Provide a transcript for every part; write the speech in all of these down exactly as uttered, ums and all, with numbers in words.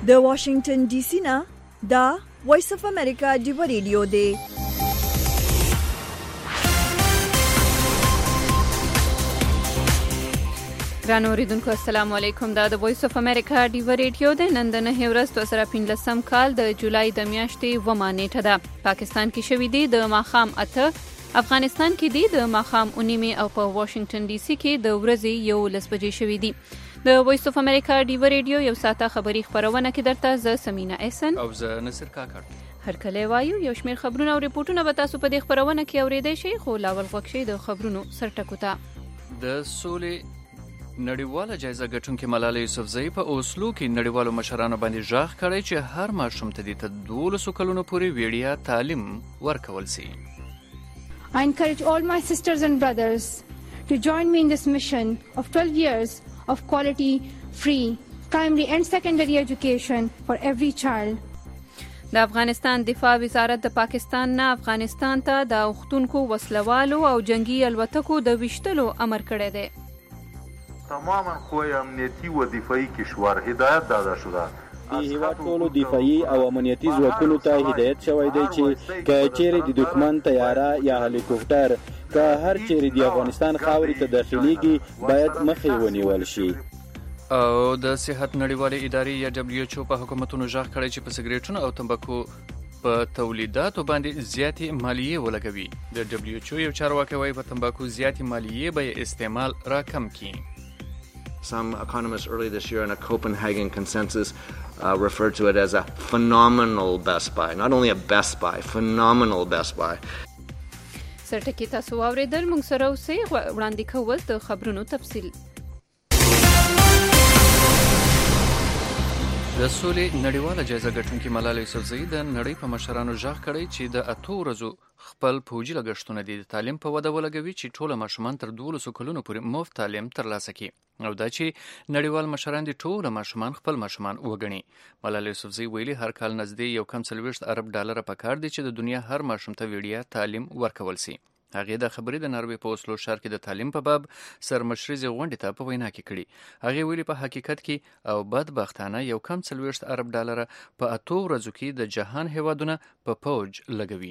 د واشنگټن ډي سي نه دا وایس اف امریکا ډیو ریډیو دی. ګران اوریدونکو السلام علیکم. دا د وایس اف امریکا ډیو ریډیو دی. نن د نهه ورځ دوه زره پنځلسم کال د جولای د میاشتې اوومه نیټه ده. پاکستان کې شوې دي د ماښام اته، افغانستان کې دي د ماښام اوه نیمې او په واشنگټن ډي سي کې د ورځې یولس بجې شوې دي. د وایس اف امریکا ډیو ریډیو یو ساعته خبري خبرونه کې درته زه سمینا احسن او زه نصر کاکړ هر کله وایو یو شمېر خبرونه او ریپورتونه به تاسو په دې خبرونه کې اورېدئ شئ، خو لاول غوږ شئ د خبرونو سرټکو ته. د سولې نړیواله جایزه ګټونکې ملاله یوسفزۍ په اوسلو کې نړیوالو مشرانو باندې ژغ کړی چې هر ماشوم ته د دولسو کلونو پورې ویړیا تعلیم ورکول سي. I encourage all my sisters and brothers to join me in this mission of twelve years of quality, free, primary and secondary education for every child. د افغانستان دفاع وزارت د پاکستان نه افغانستان ته د اوښتونکو وسلوالو او جنگي الوتکو د ویشتلو امر کړی دی. تماما خوی امنیتی و دفاعی کشور هدایت داده شده. د هیواد ټولو دفاعي او امنیتي ځواکونو ته هدایت شوی دی چې که چیرې د دښمن طیاره یا هلیکوپټر که هر چیرې د افغانستان خاورې ته داخليږي باید مخې ونیول شي. او د صحت نړیوالې ادارې یا دبليو ایچ او په حکومتونو ژغ کړی چې په سګریټونو او تمباکو په تولیداتو باندې زیاتې مالیې ولګوي. د دبليو ایچ او یو چارواکي وایي په تمباکو زیاتې مالیې به استعمال راکم کړي. Some economists early this year in a Copenhagen consensus uh, referred to it as a phenomenal Best Buy. Not only a Best Buy, phenomenal Best Buy. سرټکی تاسو واوریدل، موږ سره اوسئ وړاندې کول د خبرونو تفصیل. د سولې نړیواله جایزه ګټونکې ملاله یوسفزۍ د نړۍ په مشرانو ژغ کړی چې د اتو ورځو خپل پوجي لګښتونه دي د تعلیم په وده ولګوي چې ټوله ماشومان تر دولسو کلونو پورې مفت تعلیم ترلاسه کړي او دا چې نړیوال مشران دي ټوله ماشومان خپل ماشومان وګڼي. ملاله یوسفزۍ ویلي هر کال نږدې یو کم څلوېښت ارب ډالره پکار دي چې د دنیا هر ماشوم ته وړیا تعلیم ورکول سي. هغې د خبرې د ناروې په اوسلو ښار کې د تعلیم په باب سرمشریزې غونډې ته په وینا کې کړي. هغې ویلي په حقیقت کې او بدبختانه یو کم څلوېښت ارب ډالره په اتو ورځو کې د جهان هیوادونه په پوج لګوي.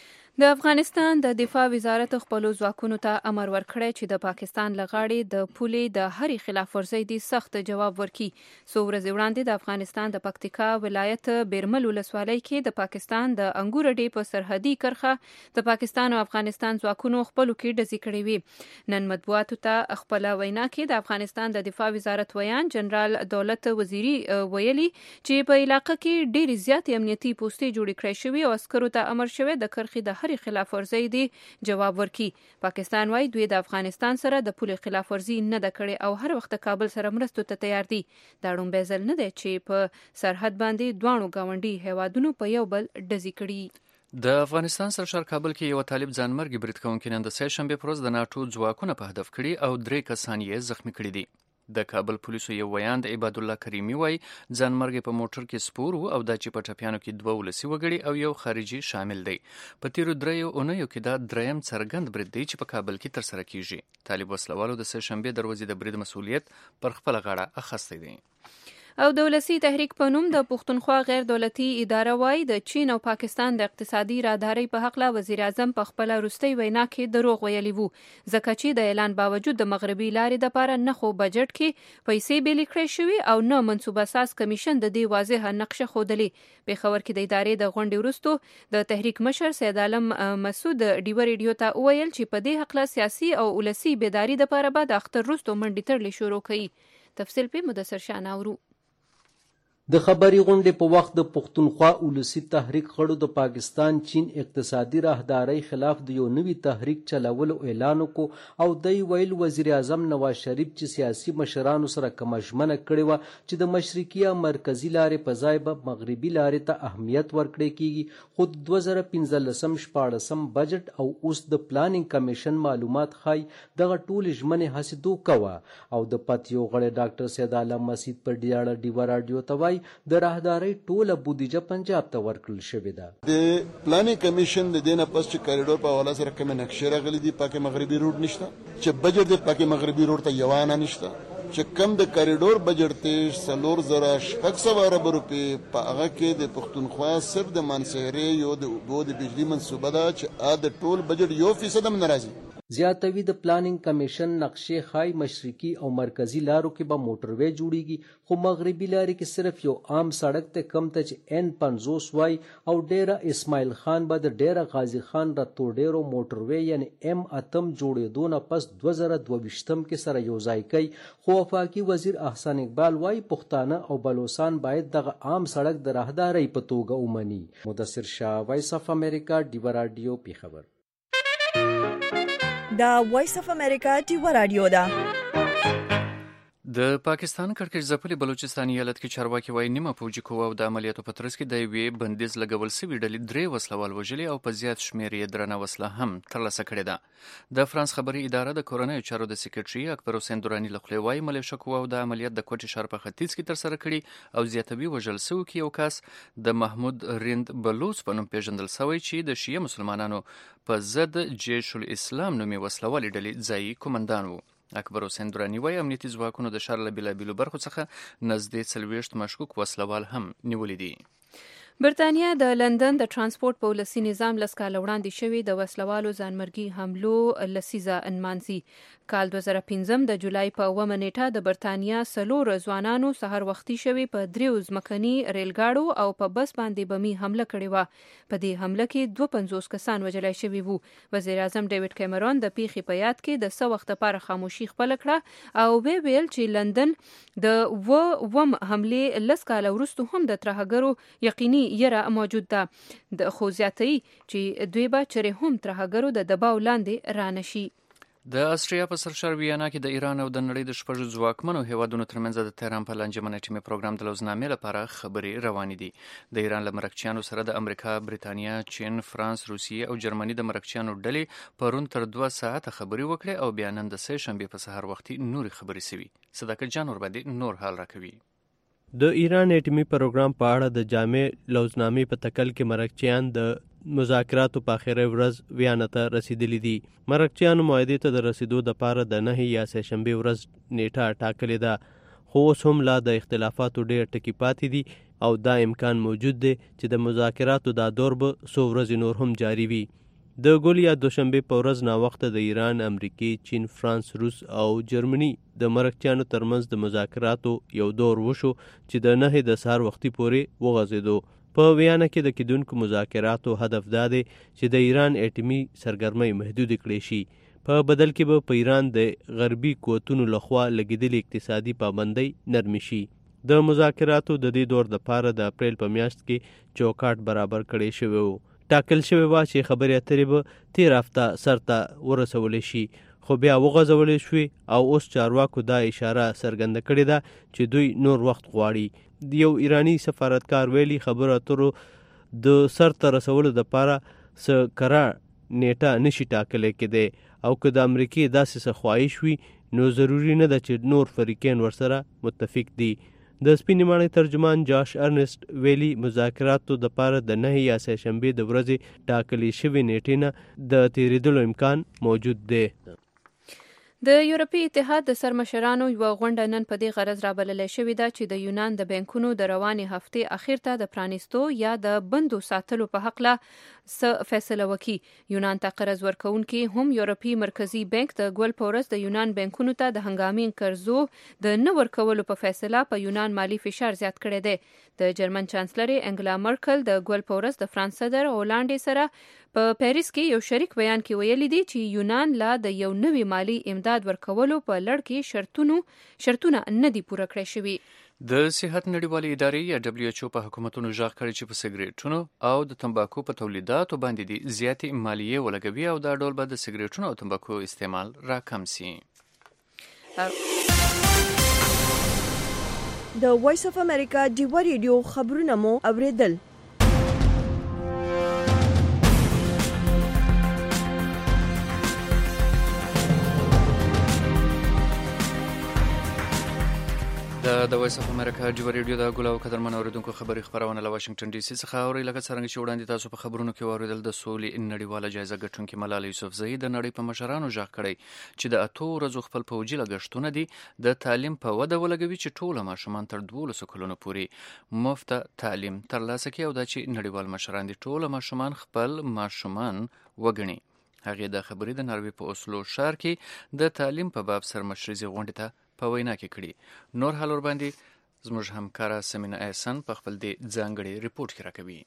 د افغانستان د دفاع وزارت خپلو ځواکونو ته امر ورکړی چې د پاکستان له غاړې د پولې د هرې خلاف ورزۍ د سخت جواب ورکړي. څو ورځې وړاندې د افغانستان د پکتیکا ولایت بیرمل ولسوالۍ کې د پاکستان د انګور اډې په سرحدي کرښه د پاکستان او افغانستان ځواکونو خپلو کې ډزې کړې وې. نن مطبوعاتو ته خپله وینا کې د افغانستان د دفاع وزارت ویان جنرال دولت وزیري ویلي چې په علاقه کې ډېرې زیاتې امنیتي پوستې جوړې کړای شوي او عسکرو ته امر شوی د کرښې د هرې خلاف ورزۍ دی جواب ورکړي. پاکستان وايي دوی د افغانستان سره د پولې خلاف ورزي نه ده کړې او هر وخت کابل سره مرستو ته تیار دي. دا ړومبی ځل نه دی چې په سرحد باندې دواړو ګاونډي هیوادونو په یو بل ډزې کړي. د افغانستان سرشار کابل کې یو طالب ځانمرګي برید کوونکي نن د سه شنبې پر ورځ د ناټو ځواکونه په هدف کړي او درې کسان یې زخمي کړي دي. د کابل پولیسو یو ویاند عباد الله کریمي وایي ځانمرګي په موټر کې سپور و او دا چې په ټپیانو کې دوه ولسي وګړي او یو خارجي شامل دی. په تیرو دریو اونیو کې دا دریم څرګند برید دی چې په کابل کې ترسره کیږي. طالب وسلوالو د سه شنبې دروازې د برید مسؤلیت پر خپله غاړه اخیستی دی. او د ولسي تحریک په نوم د پښتونخوا غیر دولتي اداره وایي د چین او پاکستان د اقتصادي راهدارۍ په هکله وزیر اعظم په خپله وروستۍ وینا کې دروغ ویلي وو، ځکه چې د اعلان باوجود د مغربي لارې دپاره نه خو بجټ کې پیسې بیلې کړې شوي او نه منصوبه ساز کمیشن د دې واضحه نقشه ښودلې. پېښور کې د ادارې د غونډې وروستو د تحریک مشر سید عالم مسعود ډیو ریډیو ته وویل چې په دې هکله سیاسي او ولسي بیداري دپاره به د اختر وروستو منډې تړلې شروع کړي. تفصیل په مدثر شاه اورو. د خبري غونډې په وخت د پښتونخوا ولسی تحریک غړو د پاکستان چین اقتصادي راهدارۍ خلاف د یو نوي تحریک چلولو اعلان وکړ او دی ویل وزیر اعظم نواز شریف چې سیاسي مشرانو سره کومه ژمنه کړې وه چې د مشرقي یا مرکزي لارې په ځای به مغربي لارې ته اهمیت ورکړی کیږي، خو د دوه زره پنځلسم شپاړسم بجټ او اوس د پلانینګ کمیشن معلومات ښایي دغه ټولې ژمنې هسې دوکه وه. او د پتیو غړی ډاکټر سید عالم مسعود پر ډیاړه ډیوه راډیو ته وایي د راهدارۍ ټوله بودیجه پنجاب ته ورکړل شوې ده. د پلانینګ کمیشن د دې نه پس چې کاریډور په حواله سره کومې نقشې راغلي دي پاکې مغربي روډ نشته، چې بجټ د پاکې مغربي روډ ته یوه انه نشته، چې کم د کریډور بجټ ته څلور زره شپږ سوه اربه روپۍ په هغه کې د پښتونخوا صرف د مانسهرې یو د اوبو د بجلي منصوبه ده چې د ټول بجټ یو فیصد هم نه راځي. زیاتوي د پلانینګ کمیشن نقشې ښایي مشرقي او مرکزي لارو کې به موټروی جوړیږي، خو مغربي لارې کې صرف یو عام سړک ته کم ته چې ان پنځوس وای او ډیره اسماعیل خان به د ډیره غازی خان راتو ډیرو موټروی یعنی ام اتم جوړېدو نه پس دوه زره دوه ویشتم کې سره یو ځای کوي. خو وفاقي وزیر احسان اقبال وای پښتانه او بلوچستان باید دغه عام سړک د راهدارۍ په توګه ومني. مدثر شاه، وایس اف امریکا، ډیوا رادیو، پیښور. دا وایس اف امریکا ډیوا رادیو ده. د پاکستان کړکېچ ځپلي بلوچستان ایالت کې چارواکي وایي نیمه پوځي قوه او د عملیاتو په ترڅ کې د یوې بندیز لګول سوي ډلې درې وسلوال وژلي او په زیات شمېر یې درنه وسله هم ترلاسه کړې ده. د فرانس خبري اداره د کورنیو چارو د سکرټري اکبر حسین دراني له خولې وایي ملیشه قوه د عملیات د کوټې ښار په ختیځ کې ترسره کړي او زیاتوي وژل سوي کې یو کس د محمود رند بلوچ په نوم پیژندل سوی چې د شیعه مسلمانانو په ضد جیش الاسلام نومي وسلوالې ډلې ځایي قومندان و. اکبر حسین دراني وایي امنیتي ځواکونو د ښار له بېلابېلو برخو څخه نږدې څلوېښت مشکوک وسلوال هم نیولي دي. برتانیا د لندن د ترانسپورت په ولسي نظام لس کاله وړاندې شوي د وسلوالو ځانمرګي حملو لسیزه انمانځي. کال دوه زره پنځم د جولای په اوومه نیټه د برتانیا څلور ځوانانو سهار وختي شوي په دریو ځمکني ریلګاړو او په بس باندې بمي حمله کړې وه. په دې حمله کې دوه پنځوس کسان وژلای شوي وو. وزیر اعظم ډیوډ کیمرون د پیښې په یاد کې د څه وخت لپاره خاموشي خپله کړه او وی ویل چې لندن د و وم حملې لس کاله وروسته هم د ترهګرو یقیني یره موجود ده. د خو زیاتوي چې دوی به چرې هم ترهګرو د دباو لاندې رانشي. د استریا په سرشار ویانا کې د ایران او د نړۍ د شپږو ځواکمنو هیوادونو ترمنځ د تهران په لانجمن اټومي پروګرام د لوزنامې لپاره خبرې روانې دي. د ایران له مرکچیانو سره د امریکا، بریتانیا، چین، فرانس، روسیې او جرمني د مرکچیانو ډلې پرون تر دوه ساعته خبرې وکړې او بیا نن د سه شنبې په سهار وختي نورې خبرې سوي. صداقت جان ورباندې نور حال راکوي. د ایران اټومي پروګرام په اړه د جامع لوزنامې په تکل کې مرکچیان د مذاکراتو په اخره ورځ ویانا ته رسیدلی دي. مرکچیانو معاهدې ته د رسیدو دپاره د نهه یا سه شنبې ورځ نیټه ټاکلې ده، خو اوس هم لا د اختلافاتو ډېر ټکي پاتې دي او دا امکان موجود دی چې د مذاکراتو دا دور به څو ورځې نور هم جاري وي. د ګول یا دوشنبې په ورځ ناوخته د ایران، امریکې، چین، فرانس، روس او جرمني د مرکچیانو ترمنځ د مذاکراتو یو دور وشو چې د نهه د سهار وختي پورې وغځېدو. په ویانا کې د کیدونکو مذاکراتو هدف دا دی چې د ایران اټومي سرګرمۍ محدود کړي شي. په بدل کې به په ایران د غربي قوتونو لخوا لګېدلې اقتصادي پابندۍ نرمي شي. د مذاکراتو د دې دور دپاره د اپریل په میاشت کې چوکاټ برابر کړی شوی و. ټاکل شوی و چې خبرې اترې به تېر هفته سرته ورسولی شي، خو بیا وغځولې شوې او اوس چارواکو دا اشاره څرګنده کړې ده چې دوی نور وخت غواړي. یو ایرانی سفارتکار ویلي خبرو اترو د سرته رسولو دپاره څه کره نیټه نشي ټاکلی کېدی او که د امریکې داسې څه خواهش وي نو ضروري نه ده چې نور فریقین ورسره متفق دي. د سپینې ماڼۍ ترجمان جاش ارنسټ ویلي مذاکراتو دپاره د نهه یا سه شنبې د ورځې ټاکلې شوې نیټې نه د تېرېدلو امکان موجود دی. د یورپي اتحاد د سرمشرانو یوه غونډه نن په دې غرض رابللی شوې ده چې د یونان د بانکونو د روانې هفتې اخر ته د پرانیستو یا د بندو ساتلو په هکله څه فیصله وکړي. یونان ته قرض ورکوونکي هم یورپي مرکزي بانک د ګول په ورځ د یونان بانکونو ته د هنګامي قرضو د نه ورکولو په فیصله په یونان مالي فشار زیات کړی دی. د جرمن چانسلري انګلا مرکل د ګول په ورځ د فرانس صدر هولانډ سره په پیریس کې یو شریک بیان کې ویلي دي چې یونان لا د یو نوي مالی امداد ورکولو په لړ کې شرطونو شرطونه نه دي پوره کړی شوي. د صحت نړیوالې ادارې یا دبلیو ایچ او په حکومتونو غږ کړی چې په سګریټونو او د تمباکو په تولیداتو باندې دي زیاتې مالیې ولګوي او دا ډول به د سګریټونو او تمباکو استعمال راکم سي. د وایس اف امریکا ډیوا ریډیو خبرونه مو اوریدل. د وایس اف امریکا جوړ ریډیو د ګلاو قدرمن اوریدونکو خبري خبرونه له واشنگټن ډي سي څخه اوري لکه څنګه چې وړاندې تاسو په خبرونو کې واوریدل د سولې نړیواله جایزه ګټونکې ملاله یوسفزۍ د نړۍ په مشرانو ژغ کړی چې د اتو ورځو خپل پوجي لګښتونه دي د تعلیم په وده ولګوي چې ټول ماشومان تر دولسو کلونو پورې مفت تعلیم ترلاسه کړي او دا چې نړیوال مشران دي ټول ماشومان خپل ماشومان وګڼي. هغه د خبرې د ناروې په اوسلو ښار کې د تعلیم په باب سرمشريزي غونډې ته په وینا کې کړي. نور حال ور باندې زموږ همکاره سمینا احسان په خپل د ځانګړي ریپورت کې راکوي.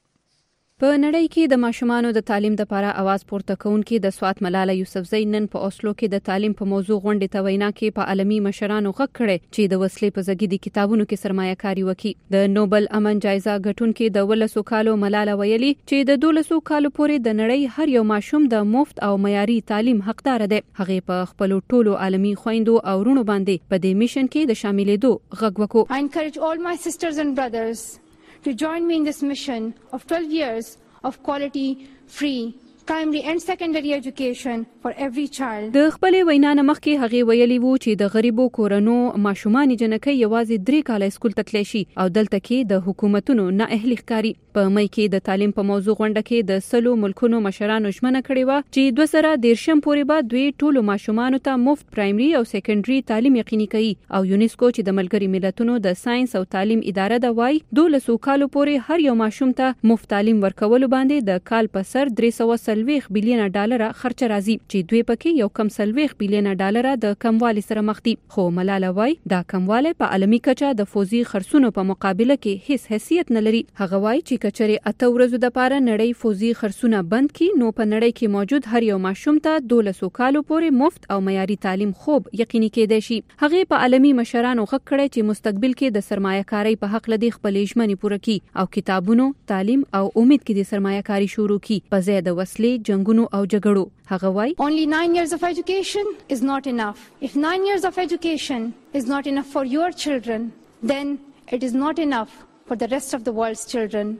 په نړۍ کې د ماشومانو د تعلیم لپاره आवाज پورته کوونکې د سوات ملاله یوسفزۍ نن په اوسلو کې د تعلیم په موضوع غونډې ته وینا کې په عالمي مشرانو غږ کړی چې د وسلې په ضد کتابونو کې سرمایه کاری وکړي. د نوبل امن جایزه ګټونکې د ولسو کالو ملاله ویلي چې د دولسو کالو پورې د نړۍ هر یو ماشوم د مفت او معیاري تعلیم حقدار دی. هغه په خپل ټولو عالمي خويندو او ورونو باندې په دې میشن کې د شاملېدو غږ وکړو. I encourage all my sisters and brothers to join me in this mission of twelve years of quality, free, primary and secondary education for every child. د خپلې وینا نه مخکې هغه ویلي وو چې د غریبو کورونو ماشومان جنکۍ یوازې درې کاله اسکول ته تللی شي او دلته کې د حکومتونو نه اهلي ښکاري. په مې کې د تعلیم په موضوع غونډه کې د سلو ملکونو مشرانو ژمنه کړې و چې دوه زره دیرشم پورې به دوی ټولو ماشومانو ته مفت پرایمري او سیکنډري تعلیم یقیني کوي. او یونیسکو چې د ملګري ملتونو د ساينس او تعلیم اداره د وای دولسو کالو پورې هر یو ماشوم ته مفت تعلیم ورکول باندې د کال په سر درې سوه سلويخ بلین ډالر خرچ راځي چې دوی پکې یو کم سلويخ بلین ډالر د کموالي سره مخ دي. خو ملاله وای دا کمواله په عالمي کچه د فوزي خرڅونو په مقابله کې هیڅ حیثیت نه لري. هغه وای چې کچري اته ورځو د پاره نړۍ فوزي خرڅونه بند کړي نو په نړۍ کې موجود هر یو ماشوم ته دولسو کالو پورې مفت او معیاري تعلیم خوب یقیني کېدای شي. هغه په عالمي مشرانو غږ کړی چې مستقبل کې د سرمایه کاری په حق لدی خپلې ژمنې پوره کړي او کتابونو تعلیم او امید کې د سرمایه کاری شروع کړي په ځای د وسلې جنگونو او جګړو. هغه وای Only nine years of education is not enough. If nine years of education is not enough for your children, then it is not enough for the rest of the world's children.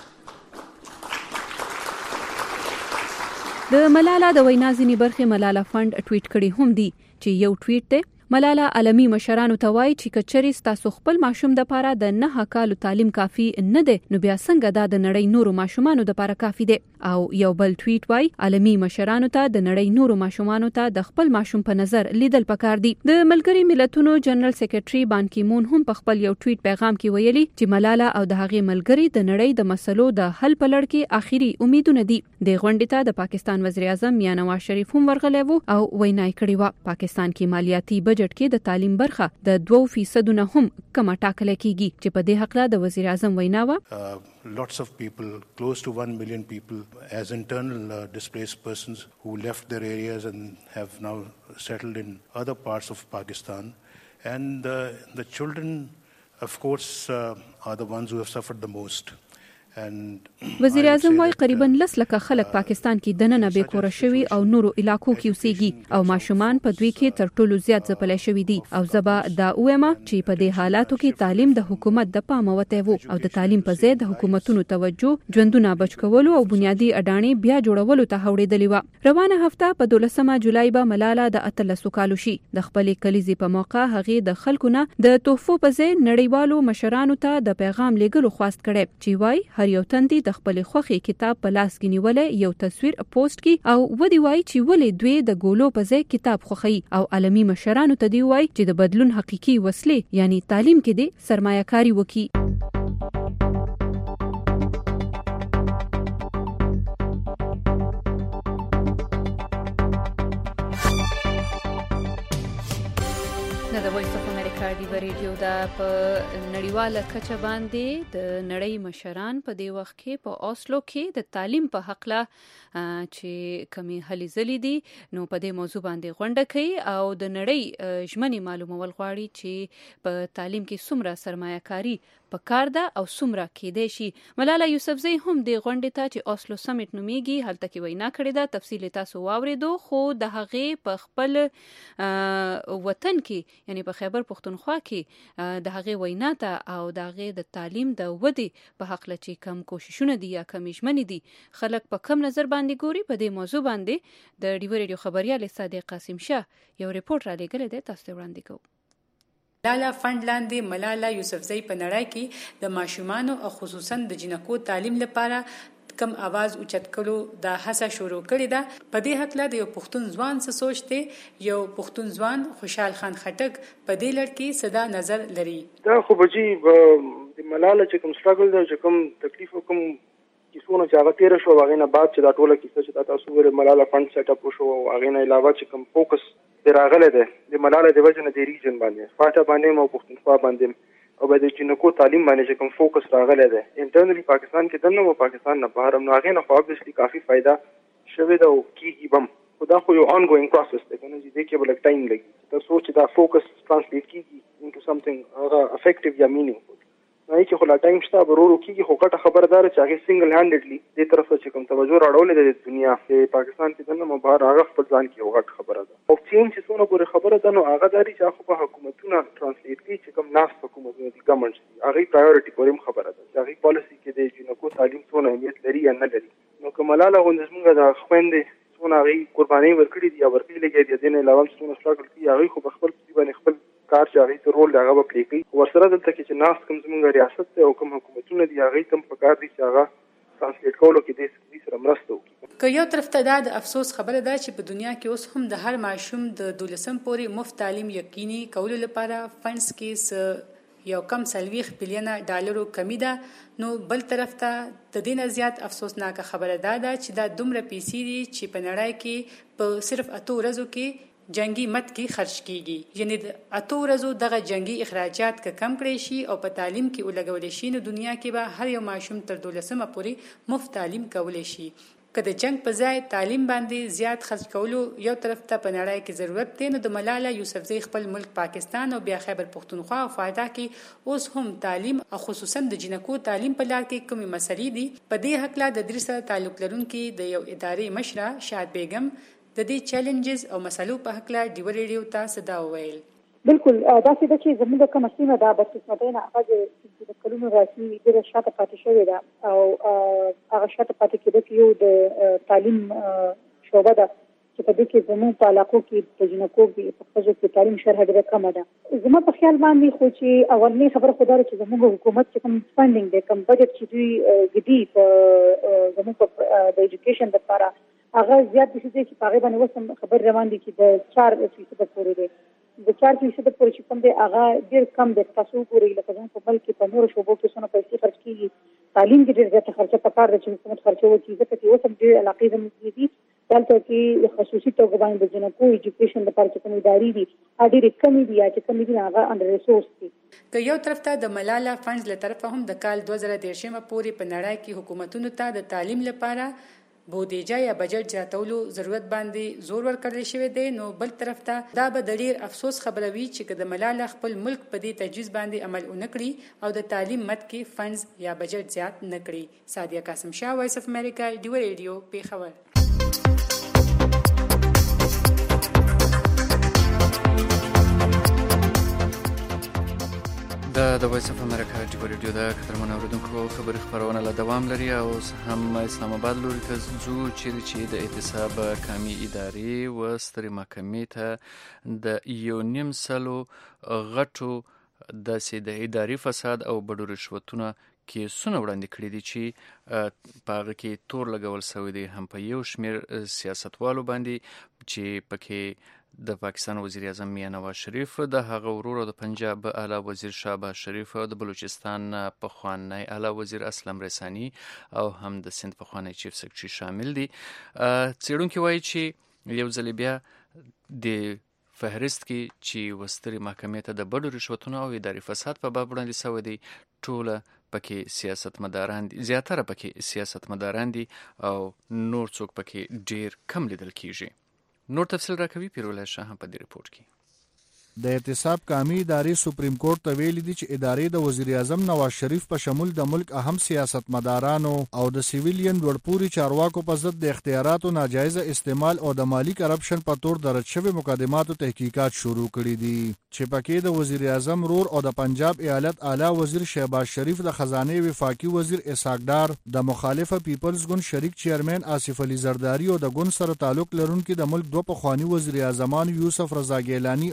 د ملاله د وینا ځینې برخې ملاله فند ټویټ کړي هم دي چې یو ټویټ ته ملاله عالمي مشرانو ته وایي چې کچري ستاسو خپل ماشوم د پاره د نه کالو تعلیم کافي نه دی نو بیا څنګه دا د نړۍ نورو ماشومانو د پاره کافي دی. او یو بل ټویټ وایي عالمي مشرانو ته د نړۍ نورو ماشومانو ته د خپل ماشوم په نظر لیدل پکار دي. د ملګري ملتونو جنرال سیکریټري بان کی مون هم په خپل یو ټویټ پیغام کې ویلي چې ملاله او د هغې ملګري د نړۍ د مسلو د حل په لړ کې آخري امیدونه دي. د غونډې ته د پاکستان وزیر اعظم میاں نواز شریف هم ورغلی وو او وینا یې کړې وه. پاکستان کې مالیاتي بجټ کې د تعلیم برخه د دوه فیصدو نه هم کم ټاکل کیږي چې په دې حق له د وزیر اعظم وینا و. Lots of people, close to one million people, as internal uh, displaced persons who left their areas and have now settled in other parts of Pakistan. And uh, the children, of course, uh, are the ones who have suffered the most. وزیر اعظم وايي قریبا لس لکه خلک پاکستان کې دننه بې کوره شوي او نورو علاقو کې اوسېږي او ماشومان په دوی کې تر ټولو زیات ځپلي شوي دي. او زبا دا وایم چې په دې حالاتو کې تعلیم د حکومت د پامه وته وو او د تعلیم په ځای د حکومتونو توجه ژوندونه بچ کولو او بنیادی اډانې بیا جوړولو ته هوړېدلې و. روانه هفته په دولسمه جولای به ملاله د اتلسو کالو شي. د خپلې کلیزې په موقع هغه د خلکو نه د تحفو په ځای نړیوالو مشرانو ته د پیغام لیږلو خواست کړي چې وای هر یو تندي د خپل خوخي کتاب په لاس کې نیولې یو تصویر پوسټ کی او ودی وای چې ولې دوی د ګولو په ځای کتاب خوخي او عالمي مشرانو ته دی وای چې د بدلون حقيقي وسلې یعنی تعلیم کې دي سرمایه کاری وکي. د وایس اف امریکا دی ریډیو دا په نړیواله کچه باندې د نړۍ مشران په دی وخت کې په اوسلو کې د تعلیم په حق لا چې کمی هلي زلي دي نو په دې موضوع باندې غونډه کوي او د نړۍ ژمنې معلومول غواړي چې په تعلیم کې څومره سرمایه کاری په کار ده او څومره کېدای شي. ملاله یوسفزۍ هم د غونډې ته چې اوسلو سمیټ نومیږي هلته کې وینا کړې ده. تفصیل تاسو واوریدو خو د هغې په خپل وطن کې یعنی په خیبر پختونخوا کې د هغې وینا ته او د هغې د تعلیم د ودې په حق له چې کم کوششونه دي یا کم ژمنې دي خلک په کم نظر باندې ګوري. په دې موضوع باندې د ډیو ریډیو خبريال صادق قاسم شاه یو ریپورت را لېږلی دی تاسو ته وړاندې کوو. ملاله فند لاندې ملاله یوسفزۍ په نړۍ کې د ماشومانو او خصوصا د جنکو تعلیم لپاره کم आवाज اوچت کولو د هڅه شروع کړې ده. په دې حق لا د یو پښتون ځوان څه سوچ دی. یو پښتون ځوان خوشحال خان خټک په دې لړ کې صدا نظر لري. دا خو بجی د ملاله چې کوم سټرګل دی چې کوم تکلیف کوم کیسونه چې هغه تیر شو هغه نه بعد چې دا ټوله کیسه چې تاسو ور ملاله فند سیټ اپ شو هغه نه علاوه چې کوم فوکس راغله ده د ملاله د وجه نه د ریجن باندې فاټا باندې مو پښتونخوا باندې او د جنکو تعلیم باندې چې کوم فوکس راغله ده انټرنلی پاکستان کې دنه مو پاکستان نه بهر هم هغه نه خو obviously کافي فائدہ شوه دا او کیږي بم خدا خو یو اون ګوینګ پروسس دی کنه چې د کې بل ټایم لګي تاسو چې دا فوکس ترانسلیټ کیږي انټو سمثینګ هغه افیکټیو یا مینینګفول نه کې خو لا ټایم شته ورورو کیږي خو کټه خبردار چې هغه سنگل هاندډلی دې طرف ته کوم توجه راوړل د دنیا په پاکستان کې دنه مبهر هغه خپل ځان کې وغټ خبره ده او چین چې څونه پورې خبره ده نو هغه داري چې خو په حکومتونو ترانسلیټ کوي چې کوم ناس حکومتونو دي ګورنمنت هغه پرایورټي پورې خبره ده چې هغه پالیسی کې د جنکو تعلیم څونه اهمیت لري یا نه لري. نو کوملاله غوندزمږه د خويندې څونه هغه قرباني ورکړي دي او ورکړي لګي دي د نه علاوه څونه سټراګل کوي هغه خو خپل باندې خپل کار چې هغه ته رول دی هغه پلی کوي. ورسره دلته کې چې ناس کوم زموږ ریاست ته او کوم حکومتونه دي هغه تم په کار دي چې هغه ترانسلیټ کولو کې د دې سره مرسته وکړي. که یو طرف ته دا د افسوس خبره ده چې په دنیا کې اوس هم د هر ماشوم د دولسم پورې مفت تعلیم یقیني کولو لپاره فنډز کې یو کم سلويخ بلینه ډالرو کمی ده. نو بل طرف ته د دې نه زیات افسوسناک خبره ده چې دا دومره پیسې دي چې په نړۍ کې په صرف اتو ورځو کې جنگي مت کې خرج کیږي. یعنی د اتو ورځو دغه جنگي اخراجات که کم کړي شي او په تعلیم کې ولګول شي نو دنیا کې به هر یو ماشوم تر دولسمه پورې مفت تعلیم کولای شي. که د جنگ په ځای تعلیم باندې زیات خرج کولو یو طرف ته په نړۍ کې ضرورت دی نو د ملاله یوسفزۍ خپل ملک پاکستان او بیا خیبر پښتونخوا او فاټا کې اوس هم تعلیم او خصوصا د جنکو تعلیم په لار کې کومې مسلې دي. په دې حق لا د درس تعلق لرونکي د یو ادارې مشره شاد بیگم د دې چیلنجز او مسلو په حق لا ډیو ریډیو ته صدا وویل. بالکل دا څه د چې زموږ کوم سیمه دا بس قسمتونه هغه د کلونو راځي د شاته پاتې شوی دا او هغه شاته پاتې کېده یو د تعلیم شوبه ده چې په دې کې زموږ په علاقو کې د جنکو په خصوص کې تعلیم شرح ډېره کمه ده. زما په خیال باندې خو چې اولنی خبره خو دا چې زموږ حکومت چې کوم فنډینګ دی کوم بجټ چې دوی ګډي په زموږ د ایجوکیشن لپاره هغه زیات دي چې په هغه باندې وسم خبر روان دي چې د چار فیصد پورې دی د چار فیصد پورې چې کوم دی هغه ډېر کم دی. تاسو ګورئ لکه څنګه په بلکې په نورو شوبو کې څونه پیسې خرج کیږي تعلیم کې ډېر زیات خرچه پکار ده چې حکومت خرچه وکړي ځکه چې اوس هم ډېر علاقې زموږ دي دلته کې خصوصي توګه باندې د جنکو ایجوکیشن لپاره چې کوم ادارې دي ډېرې کمې دي چې کومې دي هغه انډر ریسورس دي. که یو طرف ته د ملاله فنډز له طرفه هم د کال دوه زره دېرشمه پورې په نړۍ کې حکومتونو ته د تعلیم لپاره بودیجه یا بجټ زیاتولو ضرورت باندې زور ورکړل شوی دی نو بل طرف ته دا به د ډیر افسوس خبره وي چې د ملاله خپل ملک په دې تجویز باندې عمل ونکړي او د تعلیم مت کې فنډز یا بجټ زیات نکړي. سادیه قاسم شاه، وایس اف امریکا، ډیو ریډیو، پیښور. دا د وایس اف امریکا ډیو ریډیو د قدرمن اوریدونکو خبري خبرونه له دوام لري او هم اسلام آباد لوري ته ځو چیرې چې د احتساب کامي ادارې و سترې محکمې ته د یو نیم سلو غټو داسې د اداري فساد او بډو رشوتونه کیسونه وړاندې کړي دي چې په هغه کې تور لګول شوی دی هم په یو شمېر سیاستوالو باندې چې پکې د پاکستان وزیر اعظم میاں نواز شریف، د هغه ورور د پنجاب اعلی وزیر شهباز شریف، د بلوچستان پخوانی اعلی وزیر اسلم رسانی او هم د سند پخوانی چیف سیکرټری شامل دي. څېړونکي وایي چې یو ځل بیا د فهرست کې چې وستري محکمې ته د بډو رشوتونو او اداري فساد په باب وړاندې شوی دی ټوله پکې سیاستمداران دي، زیاتره پکې سیاستمداران دي او نور څوک پکې ډیر کم لیدل کیږي. نور تفصیل راکوي پیرولای شاه هم په دې رپورت کې. د احتساب کامي ادارې سپریم کورټ ته ویلي دي چې ادارې د وزیر اعظم نواز شریف په شمول د ملک اهم سیاستمدارانو او د سیویلین لوړپوړي چارواکو په ضد د اختیاراتو ناجایزه استعمال او د مالی کرپشن په تور درج شوی مقدماتو تحقیقات شروع کړي دي چې پکې د وزیر اعظم رور او د پنجاب ایالت اعلی وزیر شهباز شریف، د خزانه وفاقي وزیر اسحاق ډار، د مخالفه پیپلز ګوند شریک چیرمن آصف علي زرداری او د ګوند سره تعلق لرونکي د ملک دوه پخوانی وزیر اعظمان یوسف رضا ګیلانی او راجا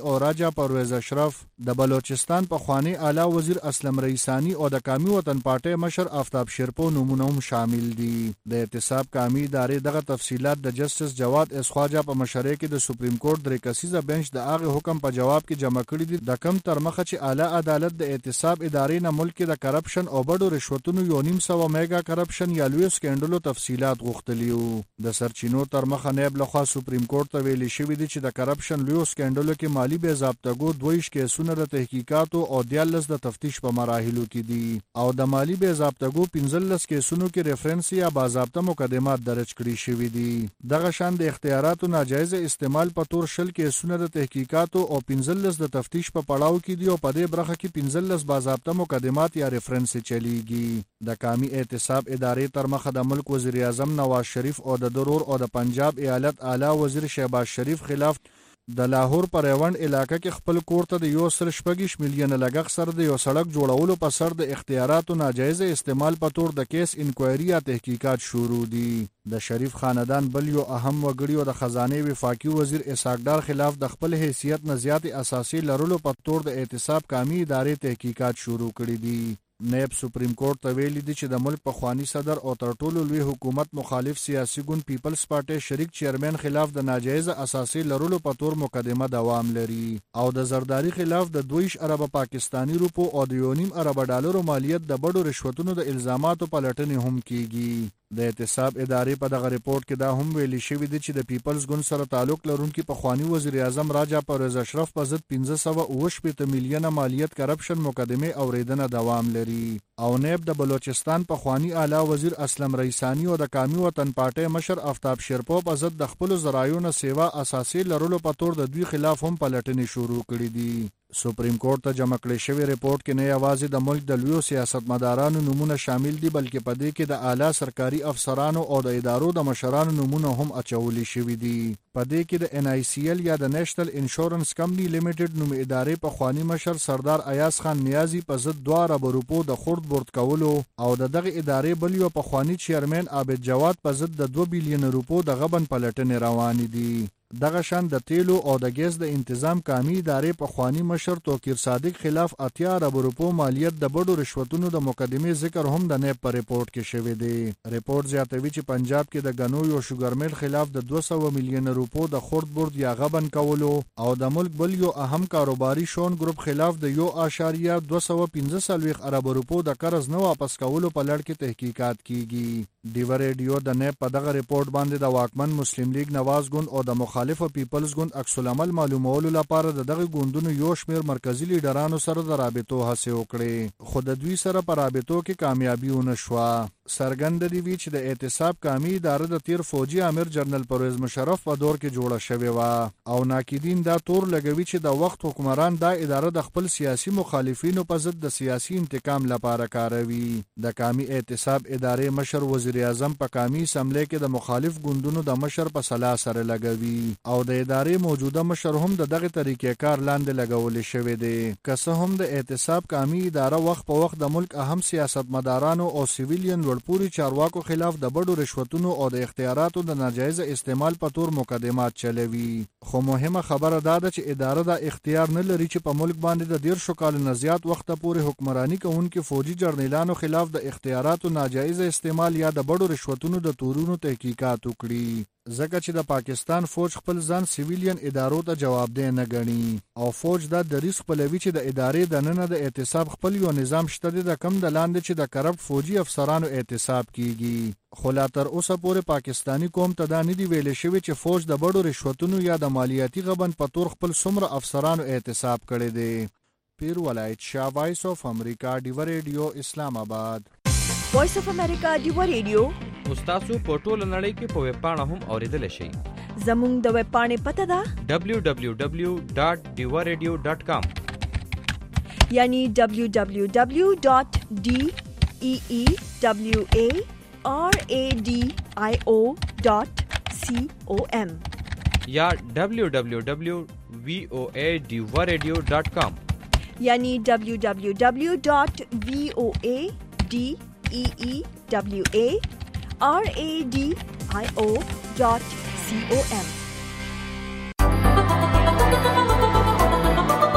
راجا پرویز اشرف، د بلوچستان پخوانی اعلی وزیر اسلم رئیسانی او د قومي وطن پارټي مشر آفتاب شیرپو نمونه هم شامل دي. د احتساب قومي ادارې دغه تفصيلات د جسټس جواد اس خواجه په مشرۍ کې د سپریم کورټ درې کسیزه بنچ د هغه حکم په جواب کې جمع کړی دي د کم تر مخه چې اعلی عدالت د احتساب ادارې نه ملک د کرپشن او بډو رشوتونو یو نیم سو میگا کرپشن یا لوی سکینډلو تفصيلات غوښتلی وو. د سرچینو تر مخه نیب لخوا سپریم کورټ ته ویلي شوی دی چې د کرپشن لوی سکینډلو کې مالی بې ضابطګو دویش کیسونه د تحقیقاتو او دیالس د تفتیش په مراحلو کې دي او د مالی بې ضابطګو پنځلس کیسونو کې ریفرنس یا باضابطه مقدمات درج کړي شوی دي. دغه شان د اختیاراتو ناجایز استعمال په تور شل کیسونه د تحقیقاتو او پنځلس د تفتیش په پړاو کې دي او په دې برخه کې پنځلس باضابطه مقدمات یا ریفرنس چلیږي. د قومي احتساب ادارې تر مخه د ملک وزیر اعظم نواز شریف او د ضرور او د پنجاب ایالت اعلی وزیر شهباز شریف خلاف د لاهور پر ایوند علاقې کې خپل کور ته د یو سل شپږ میلیون لګښت سره د یو سړک جوړولو په سر د اختیاراتو ناجایز استعمال په تور د کیس انکوایري یا تحقیقات شروع دي. د شریف خاندان بل یو اهم وګړي او د خزانه وفاقي وزیر اسحاق ډار خلاف د خپل حیثیت نه زیات اساسي لرلو په تور د احتساب قومي ادارې تحقیقات شروع کړي دي. نیب سپریم کورټ ته ویلي دي چې د ملک پخوانی صدر او تر ټولو لوی حکومت مخالف سیاسي ګوند پیپلز پارټي شریک چیرمن خلاف د ناجایز اساسي لرلو په تور مقدمه دوام لري او د زرداری خلاف د دویش ارب پاکستانی روپو او د یو نیم ارب ډالرو مالیت د بډو رشوتونو د الزاماتو په لټنې هم کیږي. د احتساب ادارې په دغه ریپورت کې دا هم ویلي شوی دی چې د پیپلز ګوند سره تعلق لرونکي پخوانی وزیر اعظم راجا پرویز اشرف په ضد پنځه سوه اوه شپېته میلیونه مالیت کرپشن مقدمه اوریدنه دوام لري او نیب د بلوچستان پخوانی اعلی وزیر اسلم رئیسانی او د قومي وطن پارټي مشر آفتاب شیرپو په ضد د خپل ذرایعو نه سیوا اساسي لرلو په تور د دوی خلاف هم پلټنې شروع کړې دي. سپریم کورټ ته جمع کړی شوی ریپورت کې نه یوازې د ملک د لویو سیاستمدارانو نمونه شامل دي بلکې په دې کې د اعلی سرکاري افسرانو او د ادارو د مشرانو نمونه هم اچولي شوي دي. په دې کې د ان آی سی ایل یا د نیشنل انشورنس کمپنی لیمیټډ نوم ادارې پخوانی مشر سردار ایاز خان نیازی په ضد دوه ارب روپو د خورد برد کولو او د دغه ادارې بل یو پخوانی چیرمن عابد جواد په ضد د دوه بیلیون روپو د غبن پلټنې روانې دي. دغه شان د تیلو او د ګیس د انتظام قومي ادارې پخوانی مشر توکیر صادق خلاف اتیا ارب روپو مالیت د بډو رشوتونو د مقدمې ذکر هم د نیب په ریپورت کې شوی دی. ریپورت زیاتوي چې پنجاب کې د غنو یو شوګر میل خلاف د دوه سوه میلیون روپو د خورد برد یا غبن کولو او د ملک بل یو اهم کاروباري شون ګروپ خلاف د یو اشاریه دوه سوه پنځه څلوېښت ارب روپو د قرض نه واپس کولو په لړ کې تحقیقات کیږي. ډیو ریډیو د نیب په دغه ریپورت باندې د واکمن مسلم لیگ نواز ګوند او د مخالف پیپلز ګوند عکس العمل معلومولو لپاره د دغه ګوندونو یو شمیر مرکزی لیډرانو سره د رابطو هڅې وکړې خو د دوی سره په رابطو کې کامیابی ونه شوه. سرګند دی وی چې د احتساب قومي اداره د تیر فوجي امیر جنرال پرویز مشرف په دور کې جوړه شوې و او ناقدین دا تور لګوي چې د وخت حکمران دا اداره د خپل سیاسي مخالفینو په ضد د سیاسي انتقام لپاره کاروي. د قومي احتساب ادارې مشر وزیر اعظم په قومي اسمبلی کې د مخالف ګوندونو د مشر په سلا سره لګوي او د ادارې موجوده مشر هم د دغه طریقې کار لاندې لګول شوی دی. که څه هم د احتساب قومي اداره وخت په وخت د ملک اهم سیاستمدارانو او سیویلین پوری چارواکو خلاف د بډو رشوتونو او د اختیاراتو د ناجایز استعمال په تور مقدمات چلوي خو مهمه خبره دا ده چې اداره دا اختیار نه لري چې په ملک باندې د ډیر شو کال نه زیات وخت پورې حکمرانی کوونکي فوجي جرنیلانو خلاف د اختیاراتو ناجایز استعمال یا د بډو رشوتونو د تورونو تحقیقات وکړي. ځکه چې د پاکستان فوج خپل ځان سیویلین ادارو ته جوابدeh نه ګڼي او فوج دا د ریسک پلوي چې د ادارې د ننه د احتساب خپل یو نظام شته د کم د لاندې چې د کرپټ فوجي افسرانو احتساب کیږي. خو لا تر اوسه پورې پاکستانی قوم ته دا نه دی ویل شوی چې فوج د بډو رشوتونو یا د مالیاتي غبن په تور خپل څومره افسرانو احتساب کړي دي. پیر ولایت شاه وایس اف امریکا ډیو ریډیو اسلام آباد. وایس اف امریکا ډیو ریډیو تاسو په ټوله نړۍ کې په ویب پاڼه هم اوریدل شئ. زموږ د ویب پاڼې پته ده دبلیو دبلیو دبلیو ډاټ ډیو ریډیو ډاټ کام یعنی دبلیو دبلیو دبلیو ډاټ ډی ای ای دبلیو ای آر ای ډی آی او ډاټ سی او ایم یا دبلیو دبلیو دبلیو وی او ای ډیو ریډیو ډاټ کام یعنی دبلیو دبلیو دبلیو ډاټ وی او ای ډی ای ای دبلیو ای آر ای ډی آی او ډاټ سی او ایم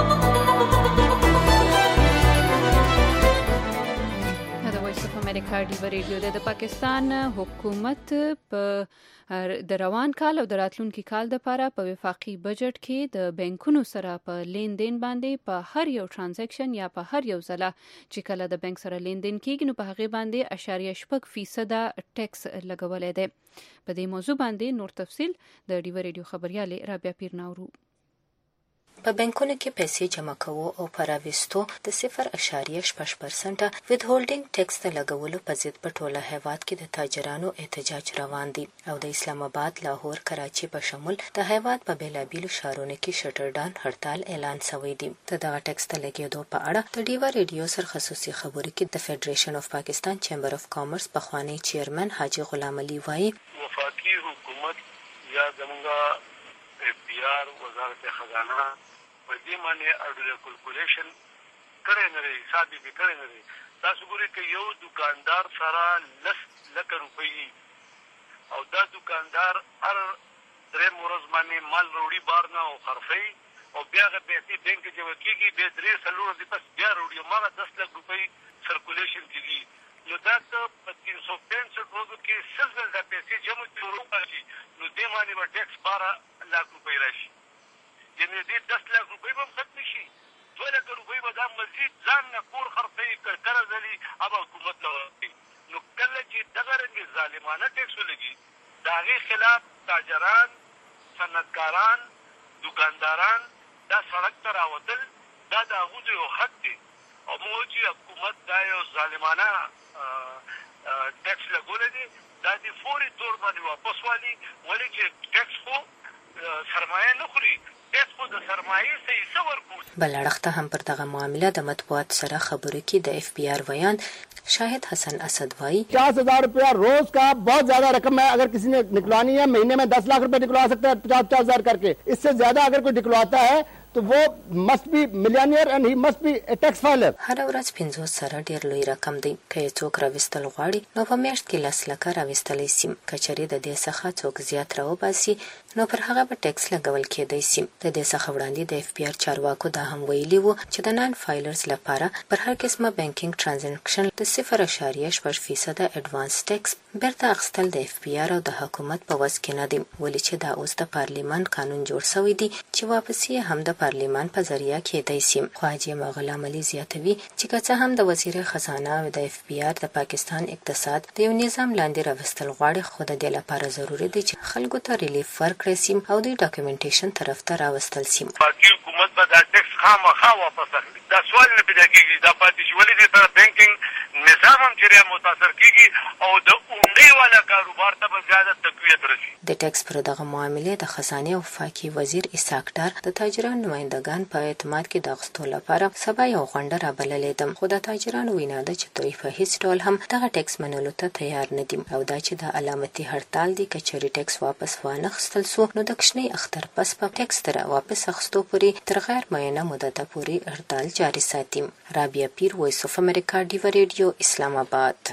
امریکا ډیو ریډیو د پاکستان حکومت په د روان کال او د راتلونکي کال لپاره په وفاقي بجټ کې د بانکونو سره په لین دین باندې په هر یو ترانزیکشن یا په هر یو ځله چې کله د بانک سره لین دین کیږي نو په هغه باندې اشاریه شپږ فیصد ټیکس لګولې ده. په دې موضوع باندې نور تفصیل د ډیو ریډیو خبريال رابعه پیرناورو. په بانکونو کې پیسې جمع کوو او پراويستو د صفر اشاریه شپږ پرسنټه وید هولډینګ ټیکس ته لګولو په ضد په ټوله هیواد کې د تاجرانو احتجاج روان دي او د اسلام آباد، لاهور، کراچي په شمول د هیواد په بیلابیلو ښارونو کې شټرډاون هړتال اعلان شوی دی. د دغه ټیکس ته لګېدو په اړه د ډیو ریډیو سره خصوصي خبرو کې د فدریشن اف پاکستان چیمبر اف کامرس پخوانی چیرمن حاجی غلام علي وایي وفاقي حکومت یا زموږ اف پی آر وزارت خزانه په دې باندې اډر کلکولیشن کړی نه دی، حساب یې کړی نه دی. تاسو ګورئ که یو دکاندار سره لس لکه روپۍ او دا دکاندار هر درېیم ورځ باندې مال راوړي بار نه او خرڅوي او بیا هغه پیسې بینک کې جمع کېږي، بیا درې څلور ورځې پس بیا راوړي، هماغه دس لک روپۍ سرکولیشن کېږي. نو دا ته په تین سو پنځه ورځو کې سل ځله دا پیسې جمع کړي وروباسي نو دې باندې به ټیکس باره لاک روپۍ راشي. یعنې دې دس لاک روپۍ به هم ختمې شي، دوه لکه روپۍ به دا مزید ځان نه کور خرڅوي که قرض لري هغه حکومت له ورکوي. نو کله چې دغه رنګې ظالمانه ټیکس ولګي د هغې خلاف تاجران، صنعتکاران، دکانداران دا سړک ته راوتل دا د هغوی یو حق دی او موږ چې حکومت دا یو ظالمانه ټیکس لګولی دی دا د فوري طور باندې واپس والي، ولې چې ټیکس خو سرمایه نه خوري، بل اړخته هم پر دغه معامله د مطبوعات سره خبرو کې د اف پی آر ویان شاهد حسن اسد وائی پچاس हजार रुपया रोज का बहुत ज्यादा रकम है. अगर किसी ने निकलवानी है महीने में दस लाख रुपए निकलवा सकता है पचास पचास हजार करके. इससे ज्यादा अगर कोई निकलवाता है तो वो must be millionaire and he must be a tax filer. هر ورځ پنځوس سره ډیر لوی رقم دی. که څوک راوستل غواړي نو په میاشت کې لس لکه راوستلی سي. کچري د دې څخه څوک زیات راوباسي نو پر هغه به ټیکس لګول کېدی سي. د دې څخه وړاندې د اف پی آر چارواکو دا هم ویلي وو چې د نان فایلرز لپاره پر هر قسمه بانکینګ ترانزیکشن د صفر اشاریه شپږ فیصده اډوانس ټیکس بیرته اخیستل د اف پی آر او د حکومت په وس کې نه دي، ولې چې دا اوس د پارلیمان قانون جوړ شوی دی چې واپس یې هم د پارلیمان په ذریعہ کېدای سي. خو حاجي غلام علي زیاتوي چې که څه هم د وزیر خزانه او د اف پی آر د پاکستان اقتصاد د یو نظام لاندې راوستل غواړي، خو د دې لپاره ضروري دی چې خلکو ته ریلیف ورکړي سي او د ډاکومنټیشن طرف ته راوستل سي. پاکي حکومت به دا ټیکس خامخا واپس اخلي. دا سوال نه پیدا کېږي دا پاتې شي، ولې دې سره بانکینګ نظام هم چې متاثر کېږي او د عمدې والا کاروبار ته به زیاده تقویت رسي. د ټیکس پر دغه معاملې د خزانه او وفاقي وزیر اسحاق ډار د تاجرانو نمایندګان په اعتماد کې د اخیستو لپاره سبا یو غونډه رابللې ده، خو د تاجرانو وینا ده چې دوی په هیڅ ډول هم دغه ټیکس منلو ته تیار نه دي او دا چې د علامتي هړتال دی که چېرې ټیکس واپس وانه اخیستل سو نو د کوچنۍ اختر پس په ټیکس تر واپس اخیستو پورې تر غیر معینه مدته پورې هړتال جاري ساتي. رابعه پیر، وایس اف امریکا، ډیو ریډیو، اسلام آباد.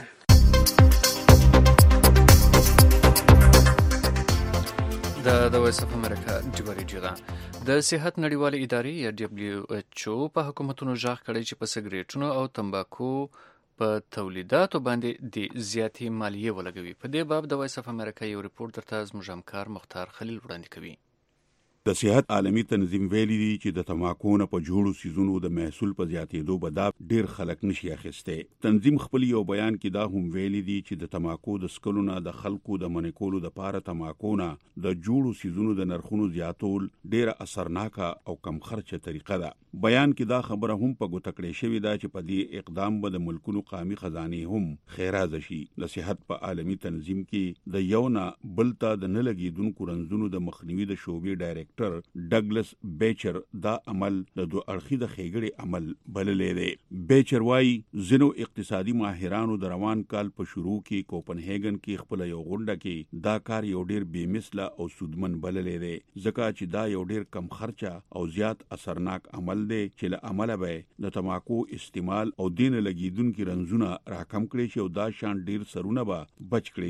د د وایس اف امریکا ډیو ریډیو ده. د صحت نړیوالې ادارې یا ډبلیو ایچ او په حکومتونو ژغ کړی چې په سګریټونو او تمباکو په تولیداتو باندې د زیاتې مالیې ولګوي. په دې باب د وایس اف امریکا یو ریپورت درته زموږ همکار مختار خلیل وړاندې کوي. د صحت عالمي تنظیم ویلي دی چې د تماکو نه په جوړو سیزونو د محصول په زیاتېدو به دا ډیر خلک نشي اخیستی. تنظیم خپل یو بیان کې دا هم ویلي دی چې د تماکو د سکلو نه د خلکو د منع کولو دپاره تماکو نه د جوړو سیزونو د نرخونو زیاتول ډیره اثرناکه او کم خرچه طریقه ده. بیان کې دا خبره هم په ګوته کړې شوې ده چې په دې اقدام به د ملکونو قامي خزانې هم خیرازه شي. د صحت په عالمي تنظیم کې د یو نه بل ته د نه لګېدونکو رنځونو د مخنیوي د شعبې ډایرکټر ډګلس بیچر دا عمل د دوه اړخیزه ښېګړې عمل بللی دی. بیچر وایي ځینو اقتصادي ماهرانو د روان کال په شروع کې کوپنهیګن کې خپله یو غونډه کې دا کار یو ډیر بې مثله او سودمن بللی دی، ځکه چې دا یو ډیر کم خرچه او زیات اثرناک عمل دی چې له عمله به د تماکو استعمال او دین لګیدونکي رنځونه راکم کړي شي او دا شان ډیر سرونه به بچ کړي شي.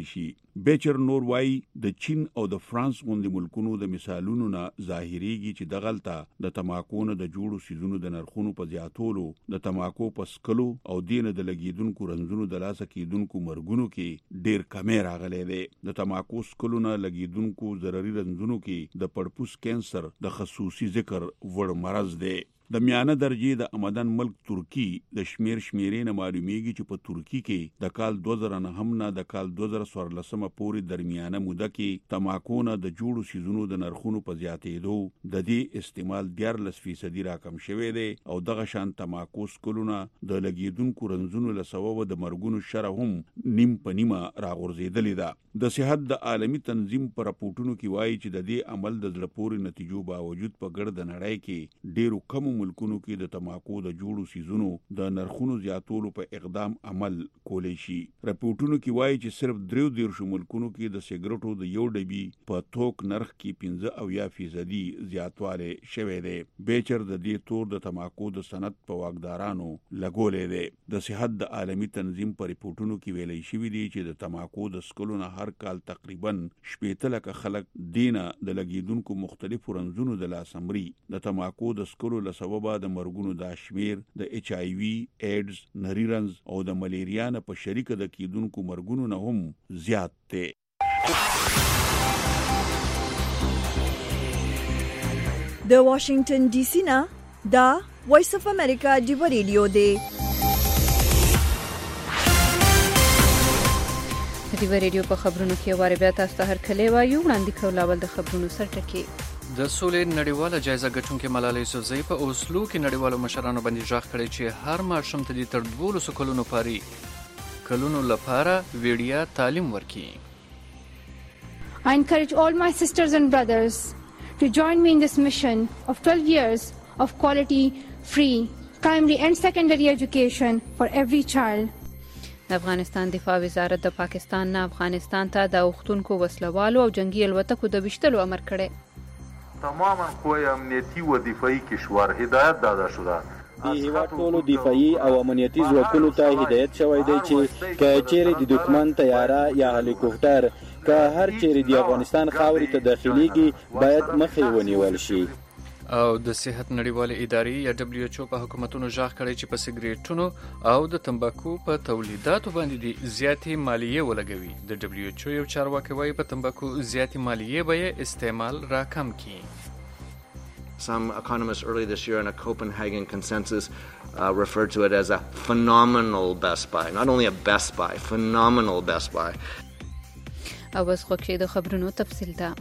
بیچر نور وای د چین او د فرانس غوندي ملکونو د مثالونو نه ظاهريږي چې د غلطه د تماکو نه د جوړو سيزونو د نرخونو په زیاتولو د تماکو په سکلو او دینه د لګیدونکو رنځونو د لاسه کېدونکو مرګونو کې ډیر کمې راغلي دي. د تماکو سکلو نه لګیدونکو ضرري رنځونو کې د پړپوس کینسر د خصوصي ذکر وړ مرض دی. د میانه درجه د آمدن ملک ترکی د شمیر شمیرې نه معلومیږي چې په ترکی کې د کال دو زره نه هم نه د کال دو زره څوارلسمه پورې درمیانه موده کې تماکو نه د جوړو سيزونو د نرخونو په زیاتېدو د دې استعمال دیارلس فیصدي راکم شوی دی او دغه شان تماکو سکلونه د لګیدونکو رنځونو له سبب د مرګونو شره هم نیم په نیمه راغورځېدلې ده. د صحت د عالمی تنظیم پر راپورټونو کې وایي چې د دې عمل د زړه پورې نتیجو باوجود په ګرد نړۍ کې ډیرو کم ملکونو کې د تماکو د جوړو سيزونو د نرخونو زیاتولو په اقدام عمل کولی شي. راپورټونو کې وایي چې صرف درو دیرشو ملکونو کې د سیګریټو د یو ډبي په توک نرخ کې پنځه اویا فیصدي زیاتواله شوی دی. بیچر د دې تور د تماکو د صنعت په واګدارانو لګولې دی. د صحت د عالمی تنظیم پر راپورټونو کې ویلي شوی دی چې د تماکو د سکلو نه هر کال تقریبا شپېته لکه خلک دینه د لګیدونکو مختلفو رنځونو د لاسمري د تماکو د سکلو له سببه د مرګونو د شمیر د ایچ آی وی ایډز نری رنځ او د ملیریا نه په شریکه د کیدونکو مرګونو نه هم زیات دي. د واشنگټن ډي سي نه دا وایس اف امریکا دی ریډیو دی. دی ریډیو په خبرونو کې واره بیا تاسو ته هر کله وایو وړاندې کول اول د خبرونو سرټکی. د سولې نړیواله جایزه ګټونکې ملالۍ یوسفزۍ په اوسلو کې نړیوالو مشرانو باندې ژغ کړی چې هر ماشوم ته د تر دولسو کلونو پاري کلونو لپاره ویډیا تعلیم ورکړي. I encourage all my sisters and brothers to join me in this mission of twelve years of quality, free, primary and secondary education for every child. د افغانستان دفاع وزارت د پاکستان نه افغانستان ته د اوختونکو وسلوالو او جنگي الوتکو د وشتلو امر کړی. تماما قوای امنیتی و دفاعی کشور هدایت داده شده د هیواد ټولو دفاعي او امنیتي ځواکونو ته هدایت شوی دی چې که چیرې د دښمن طیاره یا هلیکوپټر که هر چیرې د افغانستان خاورې ته داخليږي باید مخې ونیول شي. او د صحت نړیوالې ادارې یا دبليو ایچ او په حکومتونو ژغ کړی چې په سیګریټونو او د تمباکو په تولیداتو باندې د زیاتې مالیې ولګوي. د دبليو ایچ او یو چارواکي وایي په تمباکو زیاتې مالیې به یې استعمال راکم کړي. Some economists early this year in a Copenhagen consensus uh, referred to it as a phenomenal Best Buy. Not only a Best Buy, phenomenal Best Buy. او اوس خو کې د خبرونو تفصیل ده.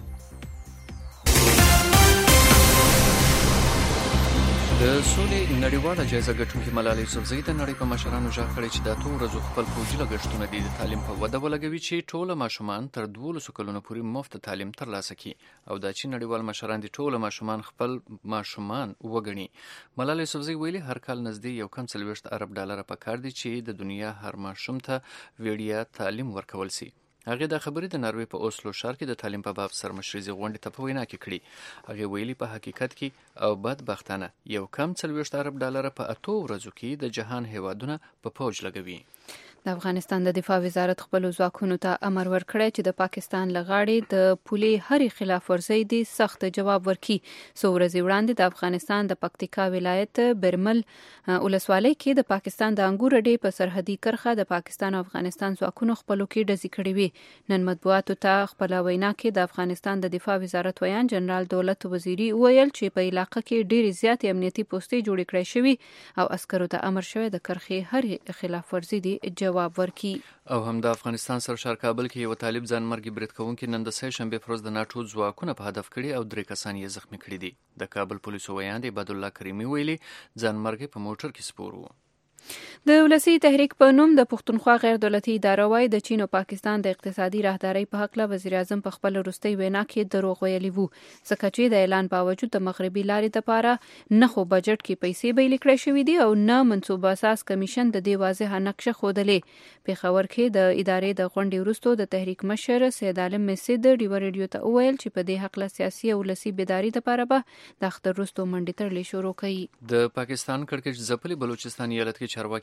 د سولې نړیواله جایزه ګټونکې ملالۍ یوسفزۍ د نړۍ په مشرانو ژغ کړی چې د اتو ورځو خپل پوځي لګښتونه د تعلیم په وده ولګوي چې ټول ماشومان تر دولسو کلونو پورې مفت تعلیم ترلاسه کړي او دا چې نړیوال مشران د ټول ماشومان خپل ماشومان وګڼي. ملالۍ یوسفزۍ ویلي هر کال نږدې یو کم څلوېښت ارب ډالره پکار دي چې د دنیا هر ماشوم ته ویډیا تعلیم ورکول شي. هغه د خبرې د ناروې په اوسلو ښار کې د تعلیم په باب سرمشريزي غونډې ته په وینا کې کړي. هغه ویلي په حقیقت کې او بدبختانه یو کم څلوېښت ارب ډالره په اتو ورځو کې د جهان هیوادونه په پوج لګوي. د افغانستان د دفاع وزارت خپل ځواکونو ته امر ورکړی چې د پاکستان لغاړي د پولې هرې خلاف ورزي د سخت جواب ورکړي. څو ورځې وړاندې د افغانستان د پکتیکا ولایت برمل ولسوالۍ کې د پاکستان د انګور اډې په سرحدي کرخه د پاکستان او افغانستان ځواکونو خپلو کې ډزې کړې وي. نن مطبوعاتو ته خپل وینا کې د افغانستان د دفاع وزارت ویان جنرال دولت وزیری ویل چې په علاقې کې ډېرې زیاتې امنیتي پوستې جوړې کړې شوې او عسکرو ته امر شوی د کرخې هرې خلاف ورزي د جواب ورکړي. او هم د افغانستان سرشار کابل کې یو طالب ځان مرګ برید کوونکي نن د سه شنبه پر ورځ د ناټو ځواکونه په هدف کړي او درې کسان یې زخمي کړي دي. د کابل پولیسو ویان دی عبد الله کریمی ویلي ځان مرګ په موټر کې سپور وو. د ولسی تحریک په نوم د پښتونخوا غیر دولتي اداره وايي د چین او پاکستان د اقتصادي راهدارۍ په حق له وزیر اعظم په خپل وروستي وینا کې دروغ ویلي وو. ځکه چې د اعلان باوجود د مغربي لارې لپاره نه خو بجټ کې پیسې بیل کړې شوې دي او نه منصوبه اساس کمیشن د دې واضحه نقشه خودلې. پیښور کې د ادارې د غونډې وروسته د تحریک مشر سید عالم مسید ډیو ریډیو ته وویل چې په دې حق له سیاسي او ولسی بیداری لپاره به د اختر وروسته منډې تړلې شروع کړي. د پاکستان کړکېچ ځپلي بلوچستان ایالت کې چارواکي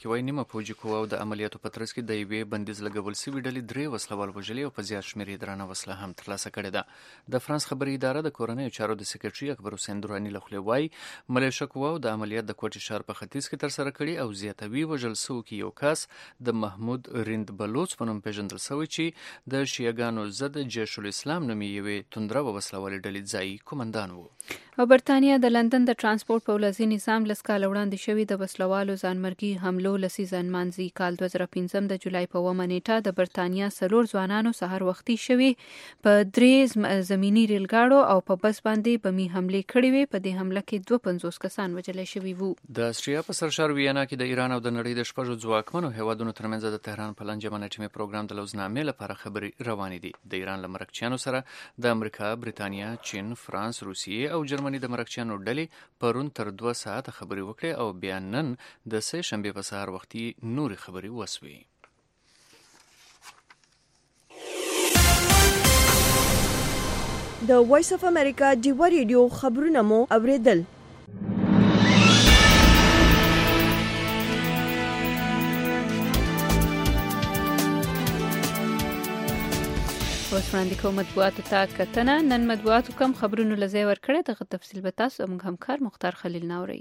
کې وایي نیمه پوځي قواو د عملیاتو په ترڅ کې د یوې بندیز لګول سوي ډلې درې وسلوال وژلي او په زیات شمېر یې درنه وسله هم ترلاسه کړې ده. د فرانس خبري اداره د کورنیو چارو د سکرټري اکبر حسین دراني له خولې وایي ملیشه قواو د عملیات د کوټې ښار په ختیځ کې ترسره کړي او زیاتوي وژل سوو کې یو کس د محمود ریند بلوچ په نوم پیژندل سوی چې د شیعهګانو ضد جیش الاسلام نومي یوې توندروه وسلوالې ډلې ځایي قومندان و. او برتانیا د لندن د ترانسپورت په ولسي نظام لس کاله وړاندې شوي د وسلوالو ځانمرګي حملو لسیزه نمانځي. کال دوه زره پنځم د جولای په اوومه نیټه د برتانیا څلور ځوانانو سهار وختي شوي په درې زمینی ریلګاړو او په بس باندې بمي حملې کړې وې. په دې حمله کې دوه پنځوس کسان وژل شوي وو. د استریا په سرشار ویانا کې د ایران او د نړۍ د شپږو ځواکمنو هیوادونو ترمنځ د تهران په لنجمن اټومي پروګرام د لوزنامې لپاره خبرې روانې دي. د ایران له مرکچیانو سره د امریکا، برتانیا، چین، فرانس، روسیې او جرمني د مرکچیانو ډلې پرون تر دوه ساعته خبرې وکړې او بیا نن د سه شنبې په سهار وختي نورې خبرې وسوې. د وایس اف امریکا ډیوا ریډیو خبرونه مو اوریدل. اوس وړاندې کوم مطبوعاتو ته کتنه. نن مطبوعاتو کم خبرونو لځای ورکړی. دغه تفصیل به تاسو موږ همکار مختار خلیل ناوري.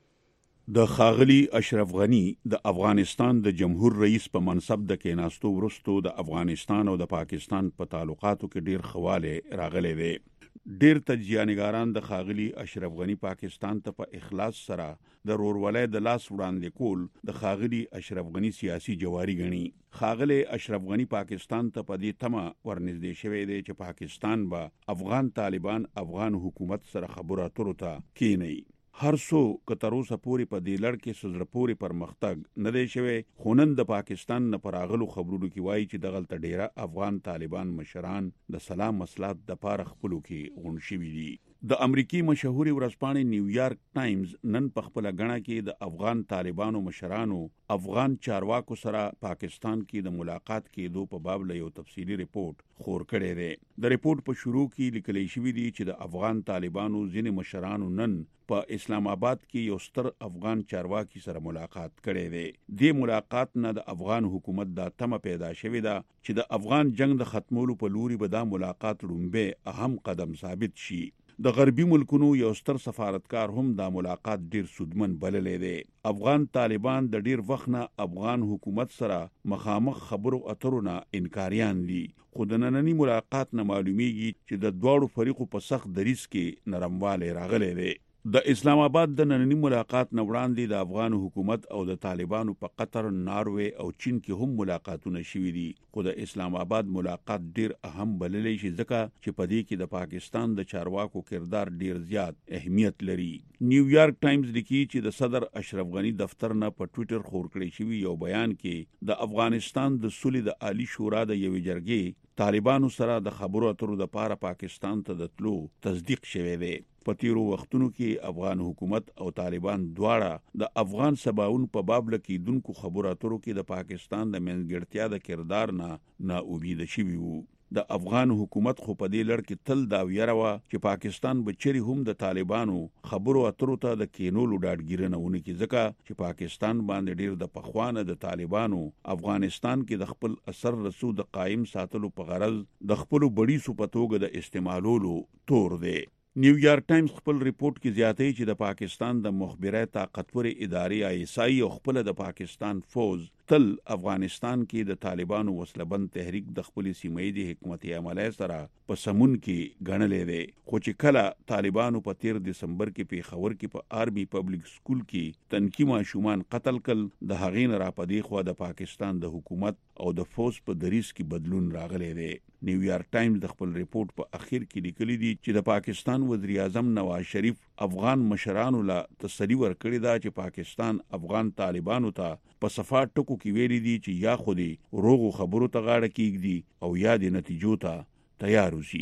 د ښاغلي اشرف غنی د افغانستان د جمهور رئیس په منصب د کېناستو وروسته د افغانستان او د پاکستان په تعلقاتو کې ډیر خواله راغلی دی. ډیر تجزیه‌نګاران د ښاغلي اشرف غنی پاکستان ته په اخلاص سره د رورولۍ د لاس وړاندې کول د ښاغلي اشرف غنی سیاسي جواری غني. ښاغلي اشرف غنی پاکستان ته په دې تمه ورنږدې شوی دی چې پاکستان به افغان طالبان افغان حکومت سره خبرو اترو ته کینی. هر څو کتروسه پوری په دې لړ کې سزر پوری پرمختګ نه دی شوی. خونن د پاکستان نه پراغلو خبرونو کې وایي چې دغلت ډیره افغان طالبان مشران د سلام مصلحت د پاره خپلو کې غون شوي دي. د امریکای مشهوري ورځپاڼې نیویارک ټایمز نن په خپل غڼه کې د افغان طالبانو مشرانو افغان چارواکو سره پاکستان کې د ملاقات کېدو په باب له یو تفصیلی ریپورت خور کړی دی. د ریپورت په شروع کې لیکل شوی دی چې د افغان طالبانو ځینې مشرانو نن په اسلام آباد کې یو ستر افغان چارواکي سره ملاقات کړی دی. د ملاقات نه د افغان حکومت دا تمه پیدا شوې ده چې د افغان جنگ د ختمولو په لوري به دا ملاقات لومبه اهم قدم ثابت شي. د غربي ملکونو یو ستر سفارتکار هم دا ملاقات ډیر سودمن بللی دی. افغان طالبان د ډیر وخت نه افغان حکومت سره مخامخ خبرو اترو نه انکاریان دي. خو د نننی ملاقات نه معلومیږي چې د دواړو فریقو په سخت دریځ کې نرموالی راغلی دی. د اسلام آباد د نننی ملاقات نه وړاندې د افغان حکومت او د طالبانو په قطر، ناروې او چین کې هم ملاقاتونه شوي دي. خو د اسلام آباد ملاقات ډیر اهم بللی شي ځکه چې په دې کې د پاکستان د چارواکو کردار ډیر زیات اهمیت لري. نیویارک ټایمز لیکي چې د صدر اشرف غنی دفتر نه په ټوئیټر خور کړی شوی یو بیان کې د افغانستان د صلح د عالی شورا د یوې جرګې طالبانو سره د خبرو اترو د پاره پاکستان ته د تلو تصدیق شوی دی. په تیرو وختونو کې افغان حکومت او طالبان دواړه د افغان سباون په باب لکیدونکو خبرو اترو کې د پاکستان د منځګړتیا د کردار نه نا امید شوي وو. د افغان حکومت خو په دې لړ کې تل دا ویره وه چې پاکستان به چری هم د طالبانو خبرو اترو ته د کینولو ډاډګیرنه ونه کړي ځکه چې پاکستان باندې ډیر د پخوانه د طالبانو افغانستان کې د خپل اثر رسو د قائم ساتلو په غرض د خپل بډی سو په توګه د استعمالولو تور دی. نیویارک ټایمز خپل ریپورت کې زیاتوي چې د پاکستان د مخبره طاقتورې ادارې آی ایس آی او خپل د پاکستان فوج تل افغانستان کې د طالبانو وسلبند تحریک د خپل سیمایي حکومت عمله سره په سمون کې غنلې ده. خو چې کله طالبانو په تیر دسمبر کې په خبر کې په آرمی پبلک سکول کې تنکی ماشومان قتل کړ د هغین را پدې خو د پاکستان د حکومت او د فوج په دریس کې بدلون راغلی دی. نیویارک ټایمز د خپل ریپورت په اخر کې لیکلي دي چې د پاکستان وزیر اعظم نواز شریف افغان مشرانو لا تسلی ورکړی دا چې پاکستان افغان طالبانو ته په صفا ټکو کې ویلي دي چې یا خودي روغو خبرو ته غاړه کیږي او یا د نتیجو ته تیار وشي.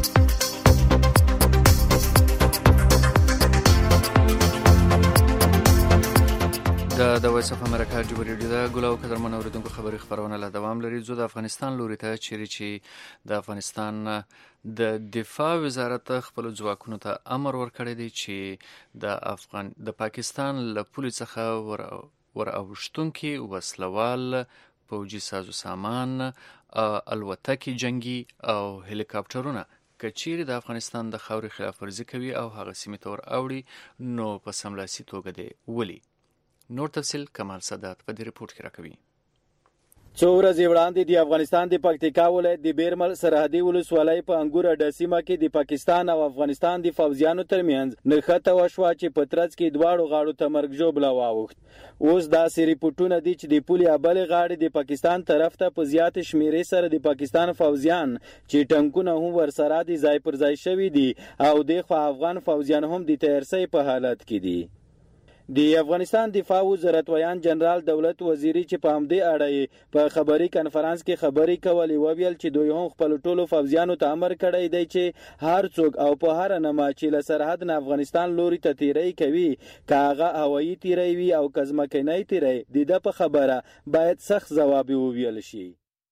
د د وایس اف امریکا ډیو ریډیو دا ګلاو قدرمن اوریدونکو خبري خبرونه لا دوام لري. زه د افغانستان لوري ته چیرې چې د افغانستان د دفاع وزارت خپل ځواکونو ته امر ورکړی دی چې د افغان د پاکستان له پولیس څخه ور ور اوښتونکي وسلوال پوجي سازو سامان، الوتکې جنگي او هلیکاپټرونه کچيري د افغانستان د خاورې خلاف ورزي کوي او هغه سیمې ته ور اوړي نو په سملاسي توګه دی ولي. نور تفصیل کمال سادات په دې ریپورت کې راکوي. څو ورځې وړاندې د افغانستان د پکتیکا ولایت د بیرمل سرحدي ولسوالۍ په انګور اډه سیمه کې د پاکستان او افغانستان د فوجیانو ترمنځ نښته وشوه چې په ترڅ کې دواړو غاړو ته مرګ ژوبله واوښت. اوس داسې ریپورټونه دي چې د پولې بلې غاړې د پاکستان طرف ته په زیات شمیرې سره د پاکستان فوجیان چې ټنکونه هم ورسره دي ځای پر ځای شوي دي او دغه افغان فوجیان هم د تیارسۍ په حالت کې دي. د افغانستان دفاع وزارت ویان جنرال دولت وزیری چې په همدې اړه په خبري کانفرنس کې خبري کولې وویل چې دوی هم خپل ټولو فوجیانو ته امر کړی دی چې هر څوک او په هر نامه چې له سرحد نه افغانستان لوري ته تیری کوي که هغه هوایي تیری وي او که ځمکنی تیری د ده په خبره باید سخت ځواب وویل شي.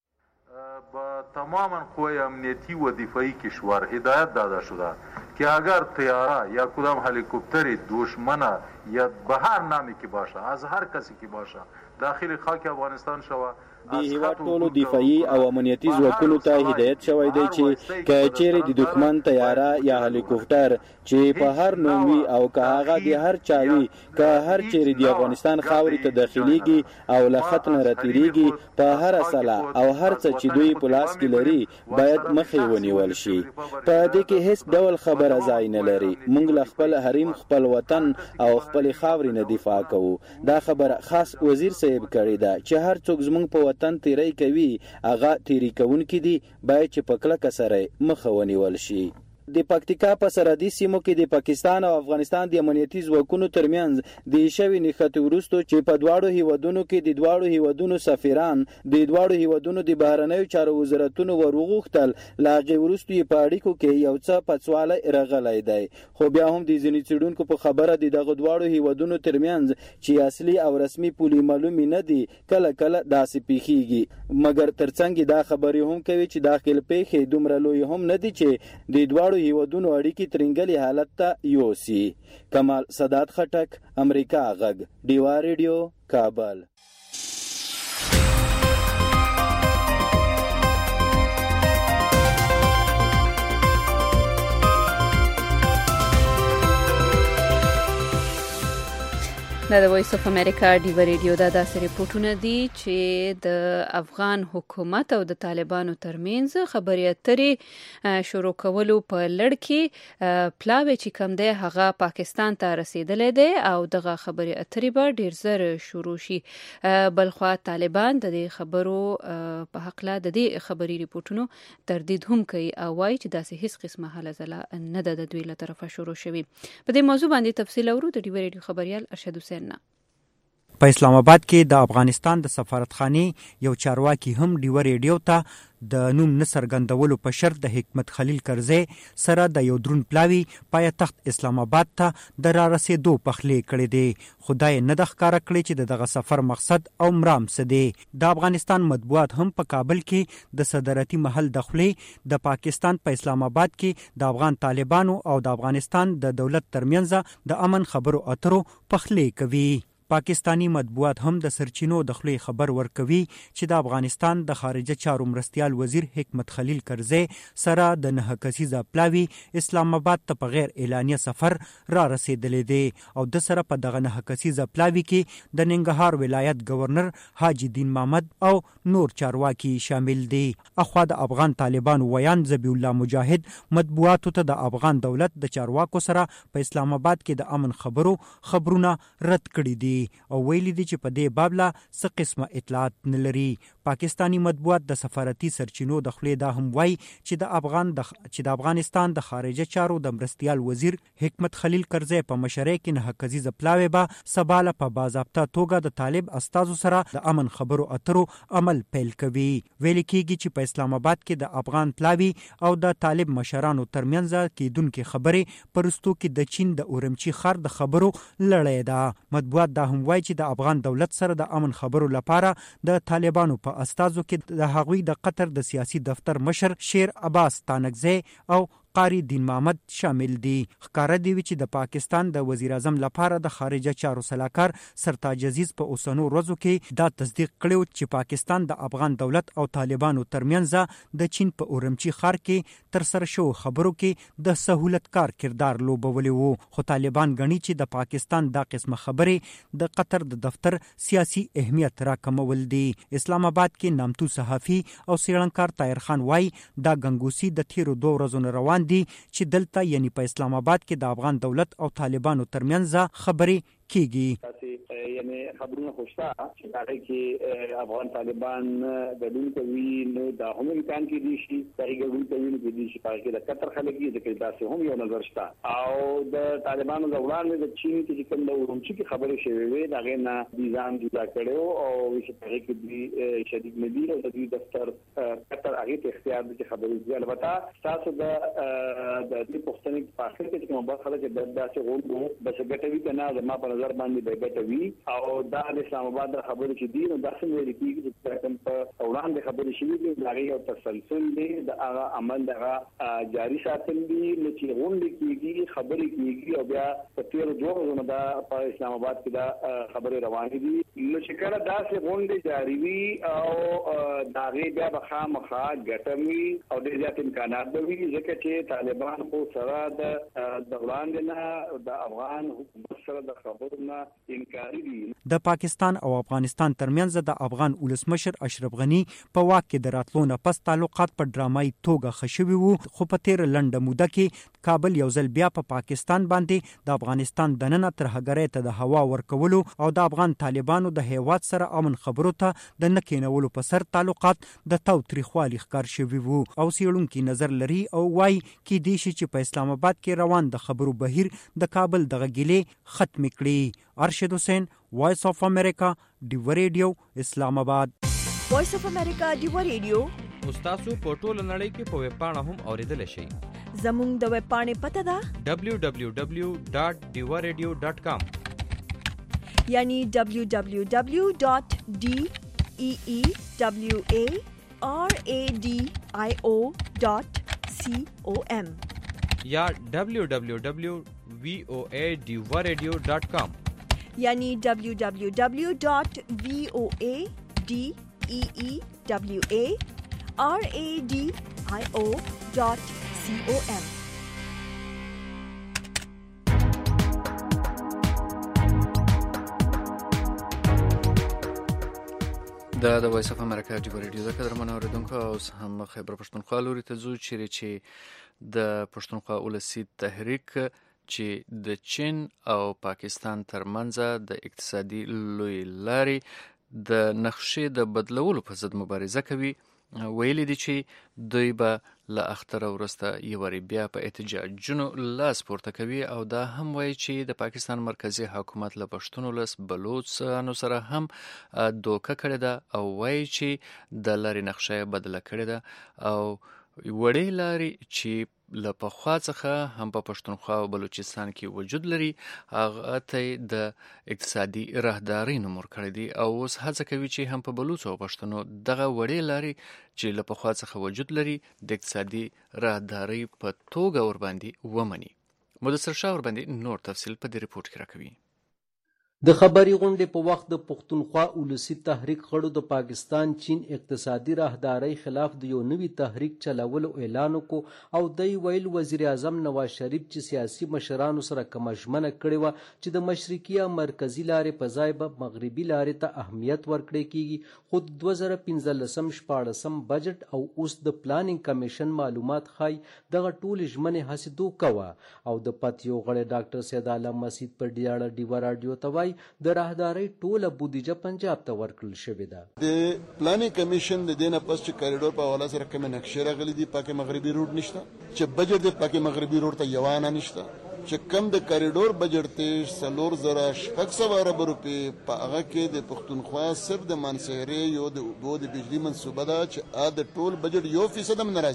با تماما قوای امنیتی و دفاعی کشور هدایت داده شده که اگر طیاره یا کدام هلیکوپتر دشمن یا به هر نامی که باشه از هر کسی که باشه داخل خاک افغانستان شوه د هیواد ټولو دفاعي او امنیتي ځواکونو ته هدایت شوی دی چې که چیرې د دښمن طیاره یا هلیکوپټر چې په هر نومي او که هغه د هر چاوي که هر چیرې د افغانستان خاورې ته داخليږي او له خط نه راتېریږي په هر سلا او هر څه چې دوی په لاس کې لري باید مخې ونیول شي. په دې کې هیڅ ډول خبره ځای نه لري. موږ له خپل حریم خپل وطن او خپل خاورې نه دفاع کوو. دا خبره خاص وزیر صاحب کړې ده چې هر څوک زموږ په وطن تیری کوي هغه تیری کوونکي دي باید چې په کلکه سره مخه ونیول شي. د پکتیکا په سرحدي سیمو کې د پاکستان او افغانستان د امنیتي ځواکونو ترمنځ د شوی نښتې وروسته چې په دواړو هیوادونو کې د دواړو هیوادونو سفیران د دواړو هیوادونو د بهرنیو چارو وزارتونو ورغوښتل له هغې وروسته یې په اړیکو کې یو څه پڅوالی راغلی دی. خو بیا هم د ځینې څېړونکو په خبره د دغه دواړو هیوادونو ترمنځ چې اصلي او رسمي پولې معلومې نه دي کله کله داسې پیښیږي. مګر ترڅنګ دا خبرې هم کوي چې داخل پیښې دومره لوی هم نه دي چې د دواړو هیوادونو اړیکې ترنګلي حالت ته یوسي. کمال سادات خټک، امریکا غږ، ډیوا ریډیو، کابل. دا د وایس اف امریکا ډیوا ریډیو دا داسې ریپورټونه دي چې د افغان حکومت او د طالبانو ترمنځ خبرې اترې شروع کولو په لړ کې پلاوی چې کم دی هغه پاکستان ته رسیدلی دی او دغه خبرې اترې به ډیر زر شروع شي. بلخوا طالبان د دې خبرو په حقله د دې خبري ریپورټونو تردید هم کوي او وایي چې داسې هیڅ قسمه هله ځله نه ده د دوی له طرفه شروع شوي. په دې موضوع باندې تفصیل اورو د ډیوا ریډیو خبریال ارشد حسین. په اسلام آباد کې د افغانستان د سفارتخانې یو چارواکي هم ډیوا ریډیو ته د نوم نه څرګندولو په شرط د حکمت خلیل کرزی سره د یو درون پلاوي پایتخت اسلام آباد ته د را رسېدو پخلې کړې دي. خدای نه د ښکاره کړی چې د دغه سفر مقصد او مرام څه دی. د افغانستان مطبوعات هم په کابل کې د صدارتي محل د خولې د پاکستان په اسلام آباد کې د افغان طالبانو او د افغانستان د دولت ترمنځ د امن خبرو اترو پخلې کوي. پاکستانی مطبوعات هم د سرچینو د خولې خبر ورکوي چې د افغانستان د خارجه چارو مرستیال وزیر حکمت خلیل کرزی سره د نه کسیزه پلاوي اسلام آباد ته په غیر اعلانیه سفر را رسیدلی دی او د سره په دغه نه کسیزه پلاوي کې د ننګرهار ولایت گورنر حاجی دین محمد او نور چارواکي شامل دي. اخوا د افغان طالبان ویان ذبیح الله مجاهد مطبوعاتو ته د افغان دولت د چارواکو سره په اسلام آباد کې د امن خبرو خبرونه رد کړي دي او ویلي دي چې په دې باب لا څه قسمه اطلاعات نه لري. پاکستانی مطبوعات د سفارتي سرچینو د خولې دا هم وایي چې د افغان د چې د افغانستان د خارجه چارو د مرستیال وزیر حکمت خلیل کرزی په مشرۍ کې نه کزیزه پلاوی به سباله په باضابطه توګه د طالب استازو سره د امن خبرو اترو عمل پیل کوي. ویل کېږي چې په اسلام آباد کې د افغان پلاوی او د طالب مشرانو ترمنځ کېدونکې خبرې پرستو کې د چین د اورمچي خار د خبرو لړۍ ده. مطبوعات دا هم وایي چې د افغان دولت سره د امن خبرو لپاره د طالبانو په استازو کې د هغوی د قطر د سیاسي دفتر مشر شیر عباس تانکزی او قاری دین محمد شامل دي. ښکاره دی چې د پاکستان د وزیر اعظم لپاره د خارجه چارو سلاکار سرتاج عزیز په اوسنو ورځو کې دا تصدیق کړو چې پاکستان د افغان دولت او طالبانو ترمنځ د چین په اورمچی ښار کې تر سره شو خبرو کې د سہولت کار کردار لوبولی وو. خو طالبان غني چې د پاکستان دا قسمه خبرې د قطر د دفتر سیاسي اهمیت راکمول دي. اسلام آباد کې نامتو صحافي او څېړنکار طاهر خان وای دا ګنګوسي د تیرو دوه ورځو روان دي چې دلته یعنی په اسلام آباد کې د افغان دولت او طالبانو ترمنځ خبرې کیږي. یعنی خبرونه خوشته چې هغه کې افغان طالبان ګډون کوي نو دا هم امکان کې دي چې هغه ګډون کوي نو دي چې پاره کې د قطر خلک دي چې تاسو هم یو نظر شته او د طالبانو د وړاندې د چین کې کوم د ورمچي کې خبرې شوې وي دا غي نه نظام جوړ کړو او چې هغه کې دي شدید مدیر او د دې دفتر قطر هغه ته اختیار دي خبرې دي. البته تاسو د د دې پښتنې په اخر کې کوم بل خلک د داسې غوړو بس ګټوي کنه زما په نظر باندې به ګټوي او دا د اسلام آباد خبرې چې دي نو داسې ویل کېږي چې کوم په وړاندې خبرې شوې دي دا یو تسلسل دی د هغه عمل دغه جاری ساتل دي نو چې غونډې کېږي خبرې کېږي او بیا په تیر دوه ورځې دا په اسلام آباد کې دا خبرې روانې دي نو چې کله داسې غونډې جاری وي او دا غي بیا به خامخا ګټمي او ډېر زیات امکانات به وي ځکه چې طالبان خو سره د وړاندې نه د افغان حکومت سره د خبرو نه انکاري دي. د پاکستان او افغانستان ترمنځ د افغان ولسمشر اشرف غنی په واک کې د راتلو نه پس تعلقات په ډرامایي توګه خښوي وو خو په تیر لنډه موده کې کابل یو ځل بیا په پا پاکستان باندې د افغانستان دننه ترهګرۍ ته د هوا ورکولو او د افغان طالبانو د هیواد سره امن خبرو ته د نه کېنولو په سر تعلقات د تاوتریخوالي ښکار شوي وو او څېړونکي نظر لري او وایي کیدای شي چې په اسلام آباد کې روان د خبرو بهیر د کابل دغه ګیلې ختم کړي. ارشد حسین وایس اف امریکا ډیو ریډیو اسلام آباد. وایس اف امریکا ډیو ریډیو تاسو په ټوله نړۍ کې په ویب پاڼه هم اوریدلی شئ. زموږ د ویب پاڼې پته ده دبلیو دبلیو دبلیو ډاټ ډیو ریډیو ډاټ کام یعنی دبلیو دبلیو دبلیو ډاټ ډی ای ای دبلیو ای آر ای ډی آی او ډاټ سی او ایم یا دبلیو دبلیو دبلیو وی او ای ډیو ریډیو ډاټ کام یعنی دبلیو دبلیو دبلیو ډاټ وی او ای ډی ای ای دبلیو ای آر ای ډی آی او ډاټ سی او ایم. دا د وایس اف امریکا ډیو ریډیو د قدرمن اوریدونکو اوس هم خیبر پښتونخوا لوري ته ځو چیرې چې د پښتونخوا ولسی تحریک چې د چین او پاکستان ترمنځ د اقتصادي لوی لارې د نقشې د بدلولو په ضد مبارزه کوي ویلي دي چې دوی به له اختره وروسته یوارې بیا په احتجاجونو لاس پورته کوي او دا هم وایي چې د پاکستان مرکزي حکومت له پښتون ولس بلوڅانو سره هم دوکه کړې ده او وایي چې د لارې نقشه بدله کړې ده او وړې لارې چې له پخوا څخه هم په پښتونخوا او بلوچستان کې وجود لري هغه ته د اقتصادي راهداري نوم ورکړی دی او اوس هڅه کوي چې هم په بلوڅو او پښتنو دغه وړې لارې چې له پخوا څخه وجود لري د اقتصادي راهداري په توګه ورباندې ومني. مدثر شاه ورباندې نور تفصیل په دې ریپورت کې راکوي. د خبري غونډې په وخت د پښتونخوا ولسی تحریک غړو د پاکستان چین اقتصادي راهدارۍ خلاف د یو نوي تحریک چلولو اعلان وکړ او دی ویل وزیر اعظم نواز شریف چې سیاسي مشرانو سره کومه ژمنه کړې وه چې د مشرقي او مرکزي لارې په ځای به مغربي لارې ته اهمیت ورکړی کیږي خو د دوه زره پنځلسم شپاړسم بجټ او اوس د پلانینګ کمیشن معلومات ښایي دغه ټولې ژمنې هسې دوکه وه او د پتیو غړی ډاکټر سید عالم مسید په ډیاړه ډیوه راډیو ته وایي د راهدارۍ ټوله بودیجه پنجاب ته ورکړل شوې ده. د پلانینګ کمیشن د دې نه پس چې کریډور په حواله سره کومې نقشې راغلي دي پاکې مغربي روډ نشته چې بجټ د پاکې مغربي روډ ته یوانه نشته چې کم د کریډور بجټ ته څلور زره شپږ سوه اربه روپۍ په هغه کې د پښتونخوا صرف د مانسهرې یو د اوبو د بجلي منصوبه ده چې ا د ټول بجټ یو فیصد هم نه راځي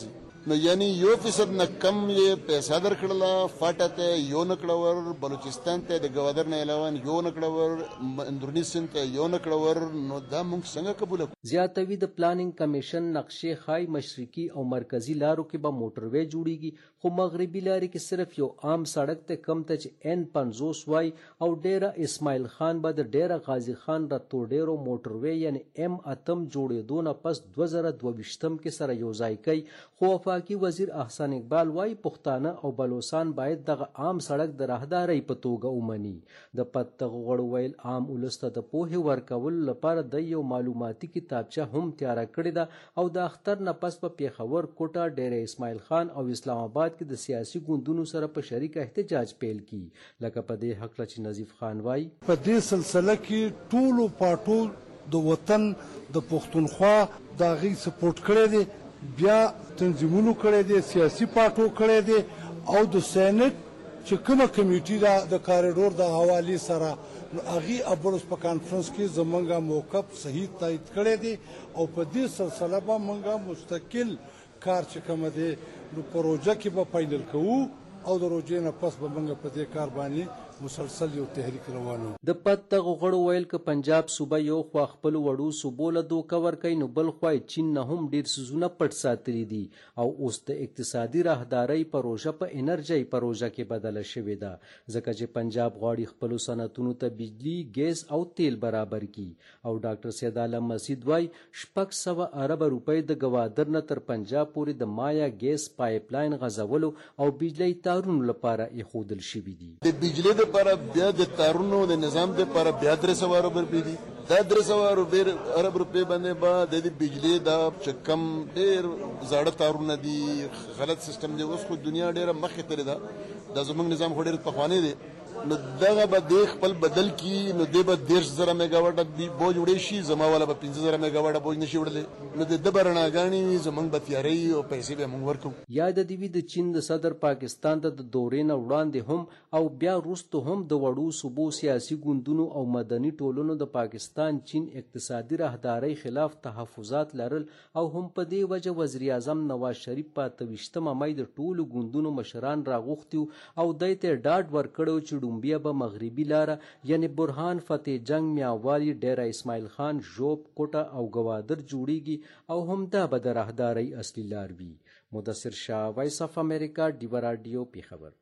نو یعنی یو فیصد نه کم یې پیسې درکړله، فاټا ته یو نکړور، بلوچستان ته د ګوادر نه علاوه یو نکړور، اندرونی سند ته یو نکړور. نو دا موږ څنګه قبول کړو؟ زیاتوي د پلانینګ کمیشن نقشې خای مشرقي او مرکزی لارو کې به موټروي جوړیږي، خو مغربي لارې کې صرف یو عام سړک ته کم ته چې ان پنځوس وای او ډیره اسماعیل خان به د ډیره غازی خان راتو ډیرو موټروي یعنی ام اتم جوړېدو نه پس دوه زره دوه ویشتم کې سره یو ځای کوي. خو وفاقي وزیر احسان اقبال وای پښتانه او بلوچستان باید دغه عام سړک د راهدارۍ په توګه ومني. د پتغ غړو ویل عام ولسته د پوهې ورکول لپاره د یو معلوماتي کتابچه هم تیار کړې ده او د اختر نه پس په پیښور، کوټه، ډیره اسماعیل خان او اسلام آباد کې د سیاسي ګوندونو سره په شریک احتجاج پیل کی. لکه په دې حق چې نظیف خان وای په دې سلسله کې ټولو پارټو د وطن د پښتونخوا د غي سپورټ کړی دی، بیا تنظیمونو کړی دی، سیاسي پارټو کړی دی او د سېنات چې کومه کمیټي دا د کاریډور د حواله سره اغي ابرس په کانفرنس کې زمونږه موقف صحیح تایید کړی دی او په دې سلسله به مونږه مستقل کار چې کوم دی نو پروژه کې به فاینل کوو او د روجې نه پس به موږ په دې کار باندې مسلسل یو تحریک روانو. د پتغ غړو ویل ک پنجاب صوبه یو خوا خپل وړو صوبو له دوه ور کوي نو بل خو چین نه هم ډیر سيزونه پټ ساتلي دي او اوس د اقتصادي راهدارۍ پروژه په انرژي پروژه کې بدله شوې ده، ځکه چې پنجاب غواړي خپل صنعتونو ته بجلی، ګیس او تیل برابر کړي. او ډاکټر سید عالم مسعود وای شپږ سوه ارب روپۍ د ګوادر نه تر پنجاب پورې د مایا ګیس پایپ لاین غځولو او بجلی تارونو لپاره ایښودل شوي دي. د بجلی د لپاره بیا د تارونو د نظام لپاره بیا درې سوه ارب روپۍ دي. دا درې سوه ارب روپۍ باندې به د بجلی دا چې کم ډېر زاړه تارونه دي، غلط سیستم دی. اوس خو دنیا ډېره مخکې تللې ده، دا زموږ نظام خو ډېر پخوانی دی. نو دغه به دی خپل بدل کی نو دی به دېرش زره میګاواټه بوج وړی شي، زما والا به پنځه زره میګاواټه بوج نشي وړلی. نو د ده به رڼاګانې زموږ به تیارۍ او پیسې به موږ ورکوو. یاد دې وي د چین د صدر پاکستان ته د دورې نه وړاندې هم او بیا وروسته هم د وړو صوبو سیاسي ګوندونو او مدني ټولنو د پاکستان چین اقتصادي راهدارۍ خلاف تحفظات لرل او هم په دې وجه وزیر اعظم نواز شریف په اته ویشتمه مۍ د ټولو ګوندونو مشران راغوښتي او دی ته ډاډ ورکړی چې بیا به مغربي لاره یعنی برهان، فتح جنگ، میاوالی، ډیره اسماعیل خان، ژوب، کوټه او ګوادر جوړیږي او همدا به د راهدارۍ اصلي لار وي. مدثر شاه، وایس اف امریکا، ډیوه راډیو، پیښور.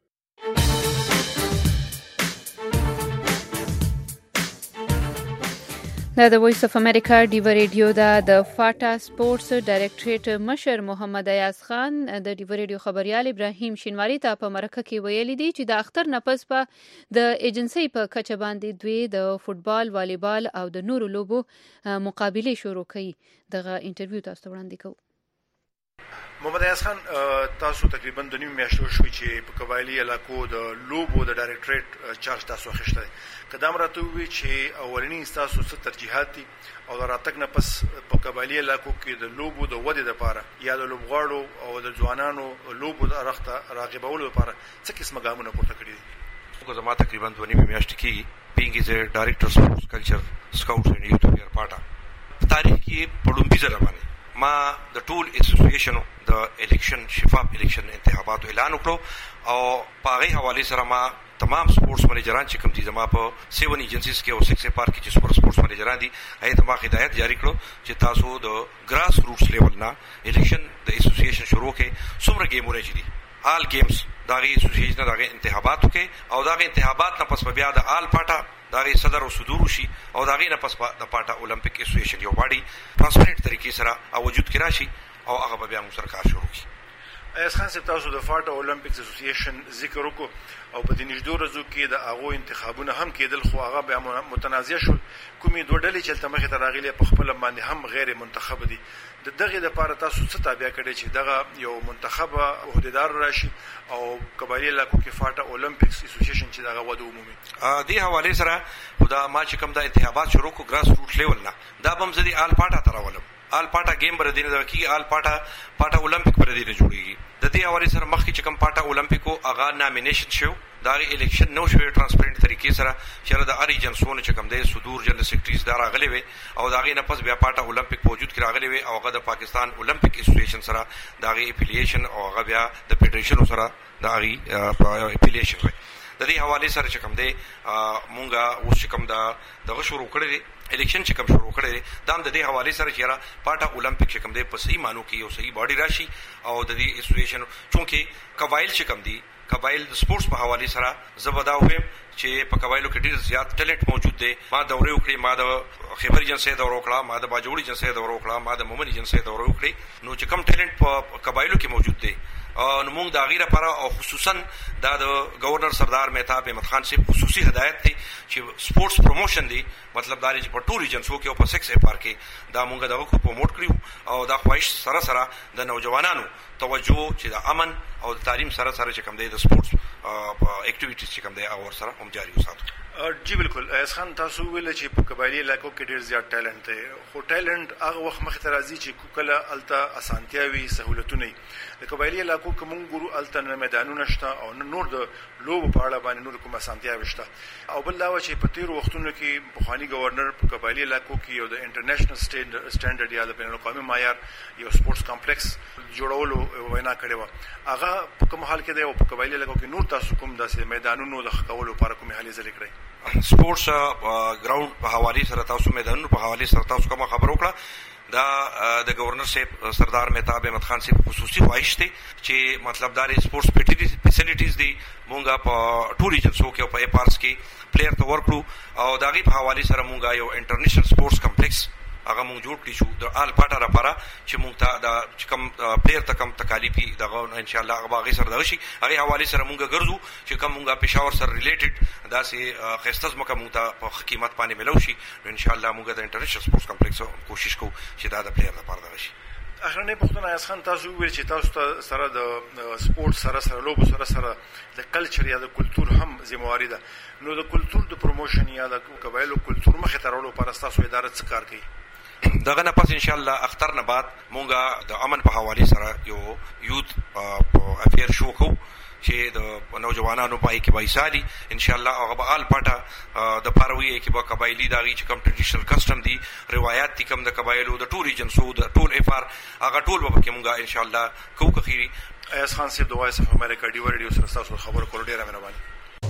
دا د وایس اف امریکا ډیوه ریډیو دا د فاټا سپورټس ډایریکټریټ مشر محمد ایاز خان د ډیوه ریډیو خبريال ابراهیم شینواری ته په مرکه کې ویلي دي چې د اختر نه پس په د ایجنسۍ په کچه باندې دوی د فوتبال، والیبال او د نورو لوبو مقابلې شروع کړي. دغه انټرویو تاسو ته وړاندې کوو. محمد ایاز خان، تاسو تقریبا د نیمې میاشتې شوي چې په قبایلي علاقو د لوبو د ډایریکټریټ چارج تاسو اخیستی دی. که دا هم راته ووایي چې اولني ستاسو څه ترجیحات دي او د راتګ نه پس په قبایلي علاقو کې د لوبو د ودې دپاره یا د لوبغاړو او د ځوانانو لوبو د اړخ ته راغبولو لپاره څه قسمه ګامونه پورته کړي دي؟ زما تقریبا دوه نیمې میاشتې کېږي بینګ از ا ډایرکټر سپورټس کلچر سکاوټس اینډ یوت افیر پاټا. په تاریخ کې په لومړي ځل باندې ما د ټول اسوسییشنو د الیکشن شفاف الیکشن انتخاباتو اعلان وکړو او په هغې حوالې سره ما تمام سپورټس منیجران چې کوم دي زما په سیون ایجنسیز کې او سکس پارک کې چې سپور سپورټس منیجران دي هغې ته ما هدایت جاری کړو چې تاسو د ګراس روټس لیول نه الیکشن د اسوسییشن شروع کړئ. څومره ګیمونه چې دي آل گیمز د هغې اسوسییشن د هغې انتخابات وکړئ او د هغې انتخابات نه پس په بیا د آل پاټا د هغې صدر او صدور وشي او د هغې نه پس د پاټا اولمپک اسوسییشن یو باډي ټرانسپرنټ طریقې سره وجود کې راشي او هغه به بیا موږ سره کار شروع کړي. ایاز خان صاحب، تاسو د فاټا اولمپکس اسوسییشن ذکر وکړو او په دې نږدې ورځو کې د هغو انتخابونه هم کېدل خو هغه بیا متنازع شول. کومې دوه ډلې چې هلته مخې ته راغلې په خپله باندې هم غیر منتخبه دي. د دغې دپاره تاسو څه تابع کړی چې دغه یو منتخبه عهدیدار راشي او قبایلي علاقو کې فاټا اولمپکس اسوسییشن چې دغه وده ومومي؟ دې حوالې سره خو دا ما چې کوم دا انتخابات شروع کړو ګراس روټ لیول نه، دا به هم زه د آل پاټا ته راولم. آل پاټا گیم بر دینه دغه کېږي، آل پاټا پاټا اولمپک بر دینه جوړېږي. د دې حواله سره مخکې چې کوم پاټا اولمپیکو هغه نامینیشن شو دا الیکشن نو شوی ترانسپیرنٹ طریقې سره چې د اری جنسونه چې کوم دی صدور جنرال سیکریټریز دا راغلي وي او دا غي نه پس بیا پاټا اولمپیک موجود کړي راغلي وي او هغه د پاکستان اولمپیک اسوسییشن سره دا غي اپیلیشن او هغه بیا د فدریشن سره دا غي اپیلیشن وي د دې حواله سره چې کوم دی مونږه اوس چې کوم دا دغه شروع کړی الیکشن چې کوم شروع کړی دا د دې حواله سره چې را پاټا اولمپیک چې کوم دی په صحیح مانو کې یو صحیح باډي راشي او د دې اسوسییشن چونکه قبایل چې کوم دی قبایل د سپورتس په حواله سره زبدا ویم چې په قبایلو کې ډیر زیات ټیلنټ موجود دی ما دورې وکړې ما د خیبر جنسي دورې وکړه ما د باجوړي جنسي دورې وکړه ما د مومني جنسي دورې وکړې نو چې کوم ټیلنټ په قبایلو کې موجود دی نو موږ د غیره لپاره او خصوصا د گورنر سردار مهتاب احمد خان سے خصوصي هدایت دی چې سپورتس پروموشن دی مطلب دا چې په ټول ریجنسو کې او په سکس اف آر کې دا موږ دغه کو پروموټ کړیو او دا خواهش سره سره د نوجوانانو توجه چې د امن او د تعلیم سره سره چې کوم دی د سپورتس اکټیویټیز چې کوم دی او سره هم جاری وساتو. جی بالکل ایس خان تاسو ویل چې په قبایلی علاقو کې ډیر زیات ټیلنټ دی خو ټیلنټ هغه وخت مخ ته راځي چې کله الته اسانتیاوي سہولتونه د قبایلی علاقو کې مونږ ګورو الته نه میدانونه شته او نور د لوب په اړه باندې نور کوم اسانتیاوي شته او بل دا چې په تیر وختونو کې بخوانی گورنر په قبایلی علاقو کې یو د انټرنیشنل سټانډرډ یا د بین الاقوامي معیار یو سپورتس کمپلیکس جوړولو وینا کړې و هغه په کوم حال کې دی او په قبایلی علاقو کې نور تاسو کوم داسې میدانونو د خکولو لپاره کوم حالې ذکر کړئ؟ سپورتس ګراوند په حواله سره تاسو میدانونو په حواله سره تاسو کوم خبر وکړه دا د گورنر صاحب سردار مهتاب احمد خان صاحب خصوصي خواهش دی چې مطلب دا سپورتس فیسیلیټیز دی مونږه په ټول ریجنسو کې او په پارس کې پلیئر ته ورکړو او دا غي په حواله سره مونږه یو انټرنیشنل سپورتس کمپلیکس هغه مونږ جوړ کړی شو د آل پاټا لپاره چې مونږ ته د کوم پلیئر ته کوم تکالیفي دغه ان شاء الله هغه غي سره دغه شي هغه حواله سره مونږ ګرځو چې کوم مونږه پېښور سره ریلیټډ دا سي خستز مکه مونږ ته په حکومت باندې ملو شي ان شاء الله مونږ د انټرنیشنل سپورتس کمپلیکس کوشش کوو چې دا د پلیئر لپاره دغه شي. اخرنه پښتون ایاز خان تاسو ویل چې تاسو سره د سپورت سره سره لوبو سره سره د کلچر یا د کلچر هم ذمہواری ده نو د کلچر د پروموشن یا د قبایلو کلچر مخه ترولو پر اساس اداره څه کار کوي؟ دغه نه پس ان شاء الله اختر نه بعد مونږه د امن په حواله سره یو یوت افیر شو کو چې د نوجوانانو پای کې وایسالي ان شاء الله هغه به آل پټه د پاروي کې به قبایلی داغي چې کوم ټریډیشنل کسٹم دي روایت دي کوم د قبایلو د ټول ریجنسو د ټول اف ار هغه ټول به کې مونږه ان شاء الله کوو خيري. ایاز خان صاحب د وایس اف امریکا ډیو ریډیو سره تاسو خبرو کول ډیره مهرباني.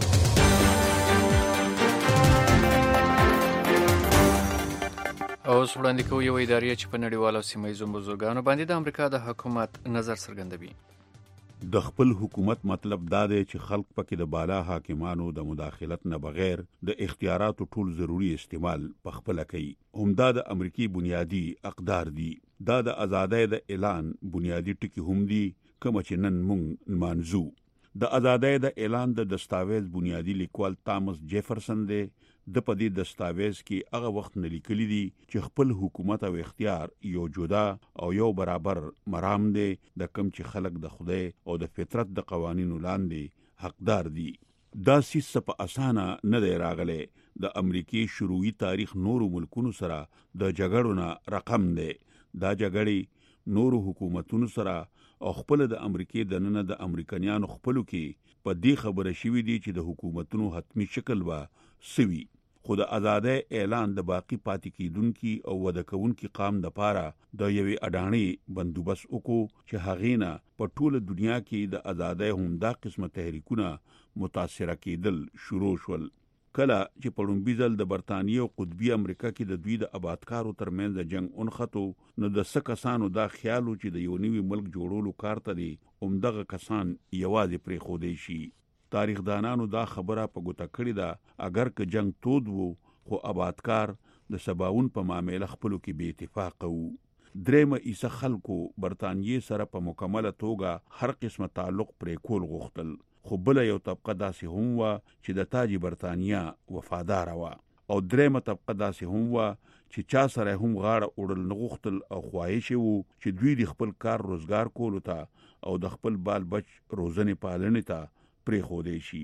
اوس وړاندې کوو یو ادارې چې په نړیوالو سیمایي موضوعګانو باندې د امریکا د حکومت نظر څرګندوي. د خپل حکومت مطلب دا دی چې خلک پکې د بالا حاکمانو د مداخلت نه بغیر د اختیاراتو ټول ضروری استعمال په خپل کوي. همدا د امریکای بنیادی اقدار دي. دا د ازادۍ د اعلان بنیادی ټکی هم دي کوم چې نن مونږ مانزو. د ازادۍ د اعلان د دستاویز بنیادی لیکوال تامس جیفرسن دی. د پدې دستاویز کې هغه وخت نه لیکلي دي چې خپل حکومت او اختیار یو جدا او یو برابر مرام دي د کم چې خلک د خدای او د فطرت د قوانینو لاندې حقدار دي. دا سیس په اسانه نه دی راغلی. د امریکای شروعي تاریخ نورو ملکونو سره د جګړو نه رقم دی. دا جګړې نورو حکومتونو سره او خپل د امریکای د نن د امریکایانو خپلو کې په دې خبره شوې دي چې د حکومتونو حتمی شکل و سوي. خو د ازادۍ اعلان د باقی پاتې کیدونکو او وده کوونکو قام د پاره د یوې اډانې بندوبست وکړو چې هغې نه په ټوله دنیا کې د ازادۍ همدا قسمه تحریکونه متاثره کېدل شروع شول. کله چې په لومړي ځل د برتانیې او قطبي امریکا کې د دوی د آبادکارو ترمنځ جنگ اونخته نو د څه کسانو دا خیالو چې د یو نوي ملک جوړولو کار ته دي همدغه کسان یوازې پرېښودی شي. تاریخ دانانو دا خبره په ګوته کړې ده اگر که جنگ تود وو خو آبادکار د سباون په معامله خپلو کې بې اتفاقه وو. درېمه عیسه خلکو برتانیې سره په مکمله توګه هر قسمه تعلق پرې کول غوښتل خو بله یو طبقه داسې هم وه چې د تاج برتانیا وفاداره وه او درېمه طبقه داسې هم وه چې چا سره هم غاړه وړل نه غوښتل او خواهش وو چې دوی د خپل کار روزګار کولو ته او د خپل بال بچ روزنې پالنې ته پرېښودی شي.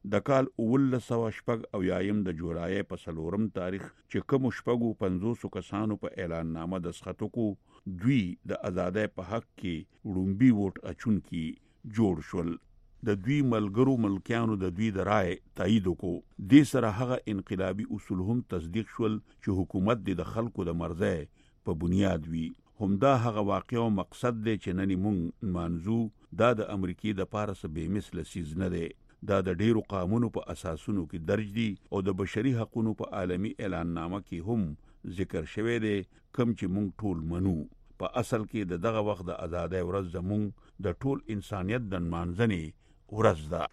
د کال اوولس سوه شپږ او یایم د جولای په څلورم تاریخ چې کوم شپږو پنځوسو کسانو په اعلان نامه دستخط وکړو دوی د ازادۍ په حق کې وړومبي ووټ اچونکي جوړ شول. د دوی ملګرو ملکیانو د دوی د رای تایید وکړو. دې سره هغه انقلابي اصول هم تصدیق شول چې حکومت د خلکو د مرزۍ په بنیاد وي. همدا هغه واقع او مقصد دی چې نن موږ مانځو. دا د امریکای د پاره څه بې مثله سیز نه دی. دا د ډیرو قانونو په اساسونو کې درج دي او د بشري حقوقو په عالمي اعلان نامه کې هم ذکر شوی دی کوم چې موږ ټول منو. په اصل کې د دغه وخت د ازادۍ ورځ زموږ د ټول انسانیت د نمانځنې ورځ ده.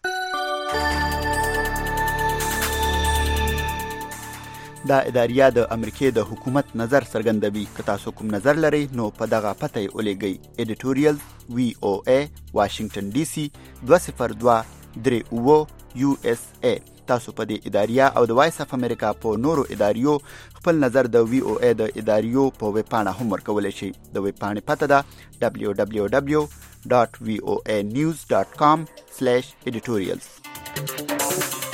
دا اداریه د امریکای د حکومت نظر څرګندوي. که تاسو کوم نظر لرئ نو په دغه پته یې ولېږئ. ایډیټوریال وی او ای واشنگټن ډي سي دوه صفر دوه درې اووه یو اس ای. تاسو په دې اداریه او د وایس اف امریکا په نورو اداریو خپل نظر د وی او ای د اداریو په ویب پاڼه هم ورکولی شئ. د ویب پاڼې پته ده دبلیو دبلیو دبلیو ډاټ وی او ای نیوز ډاټ کام سلیش ایډیټوریالز.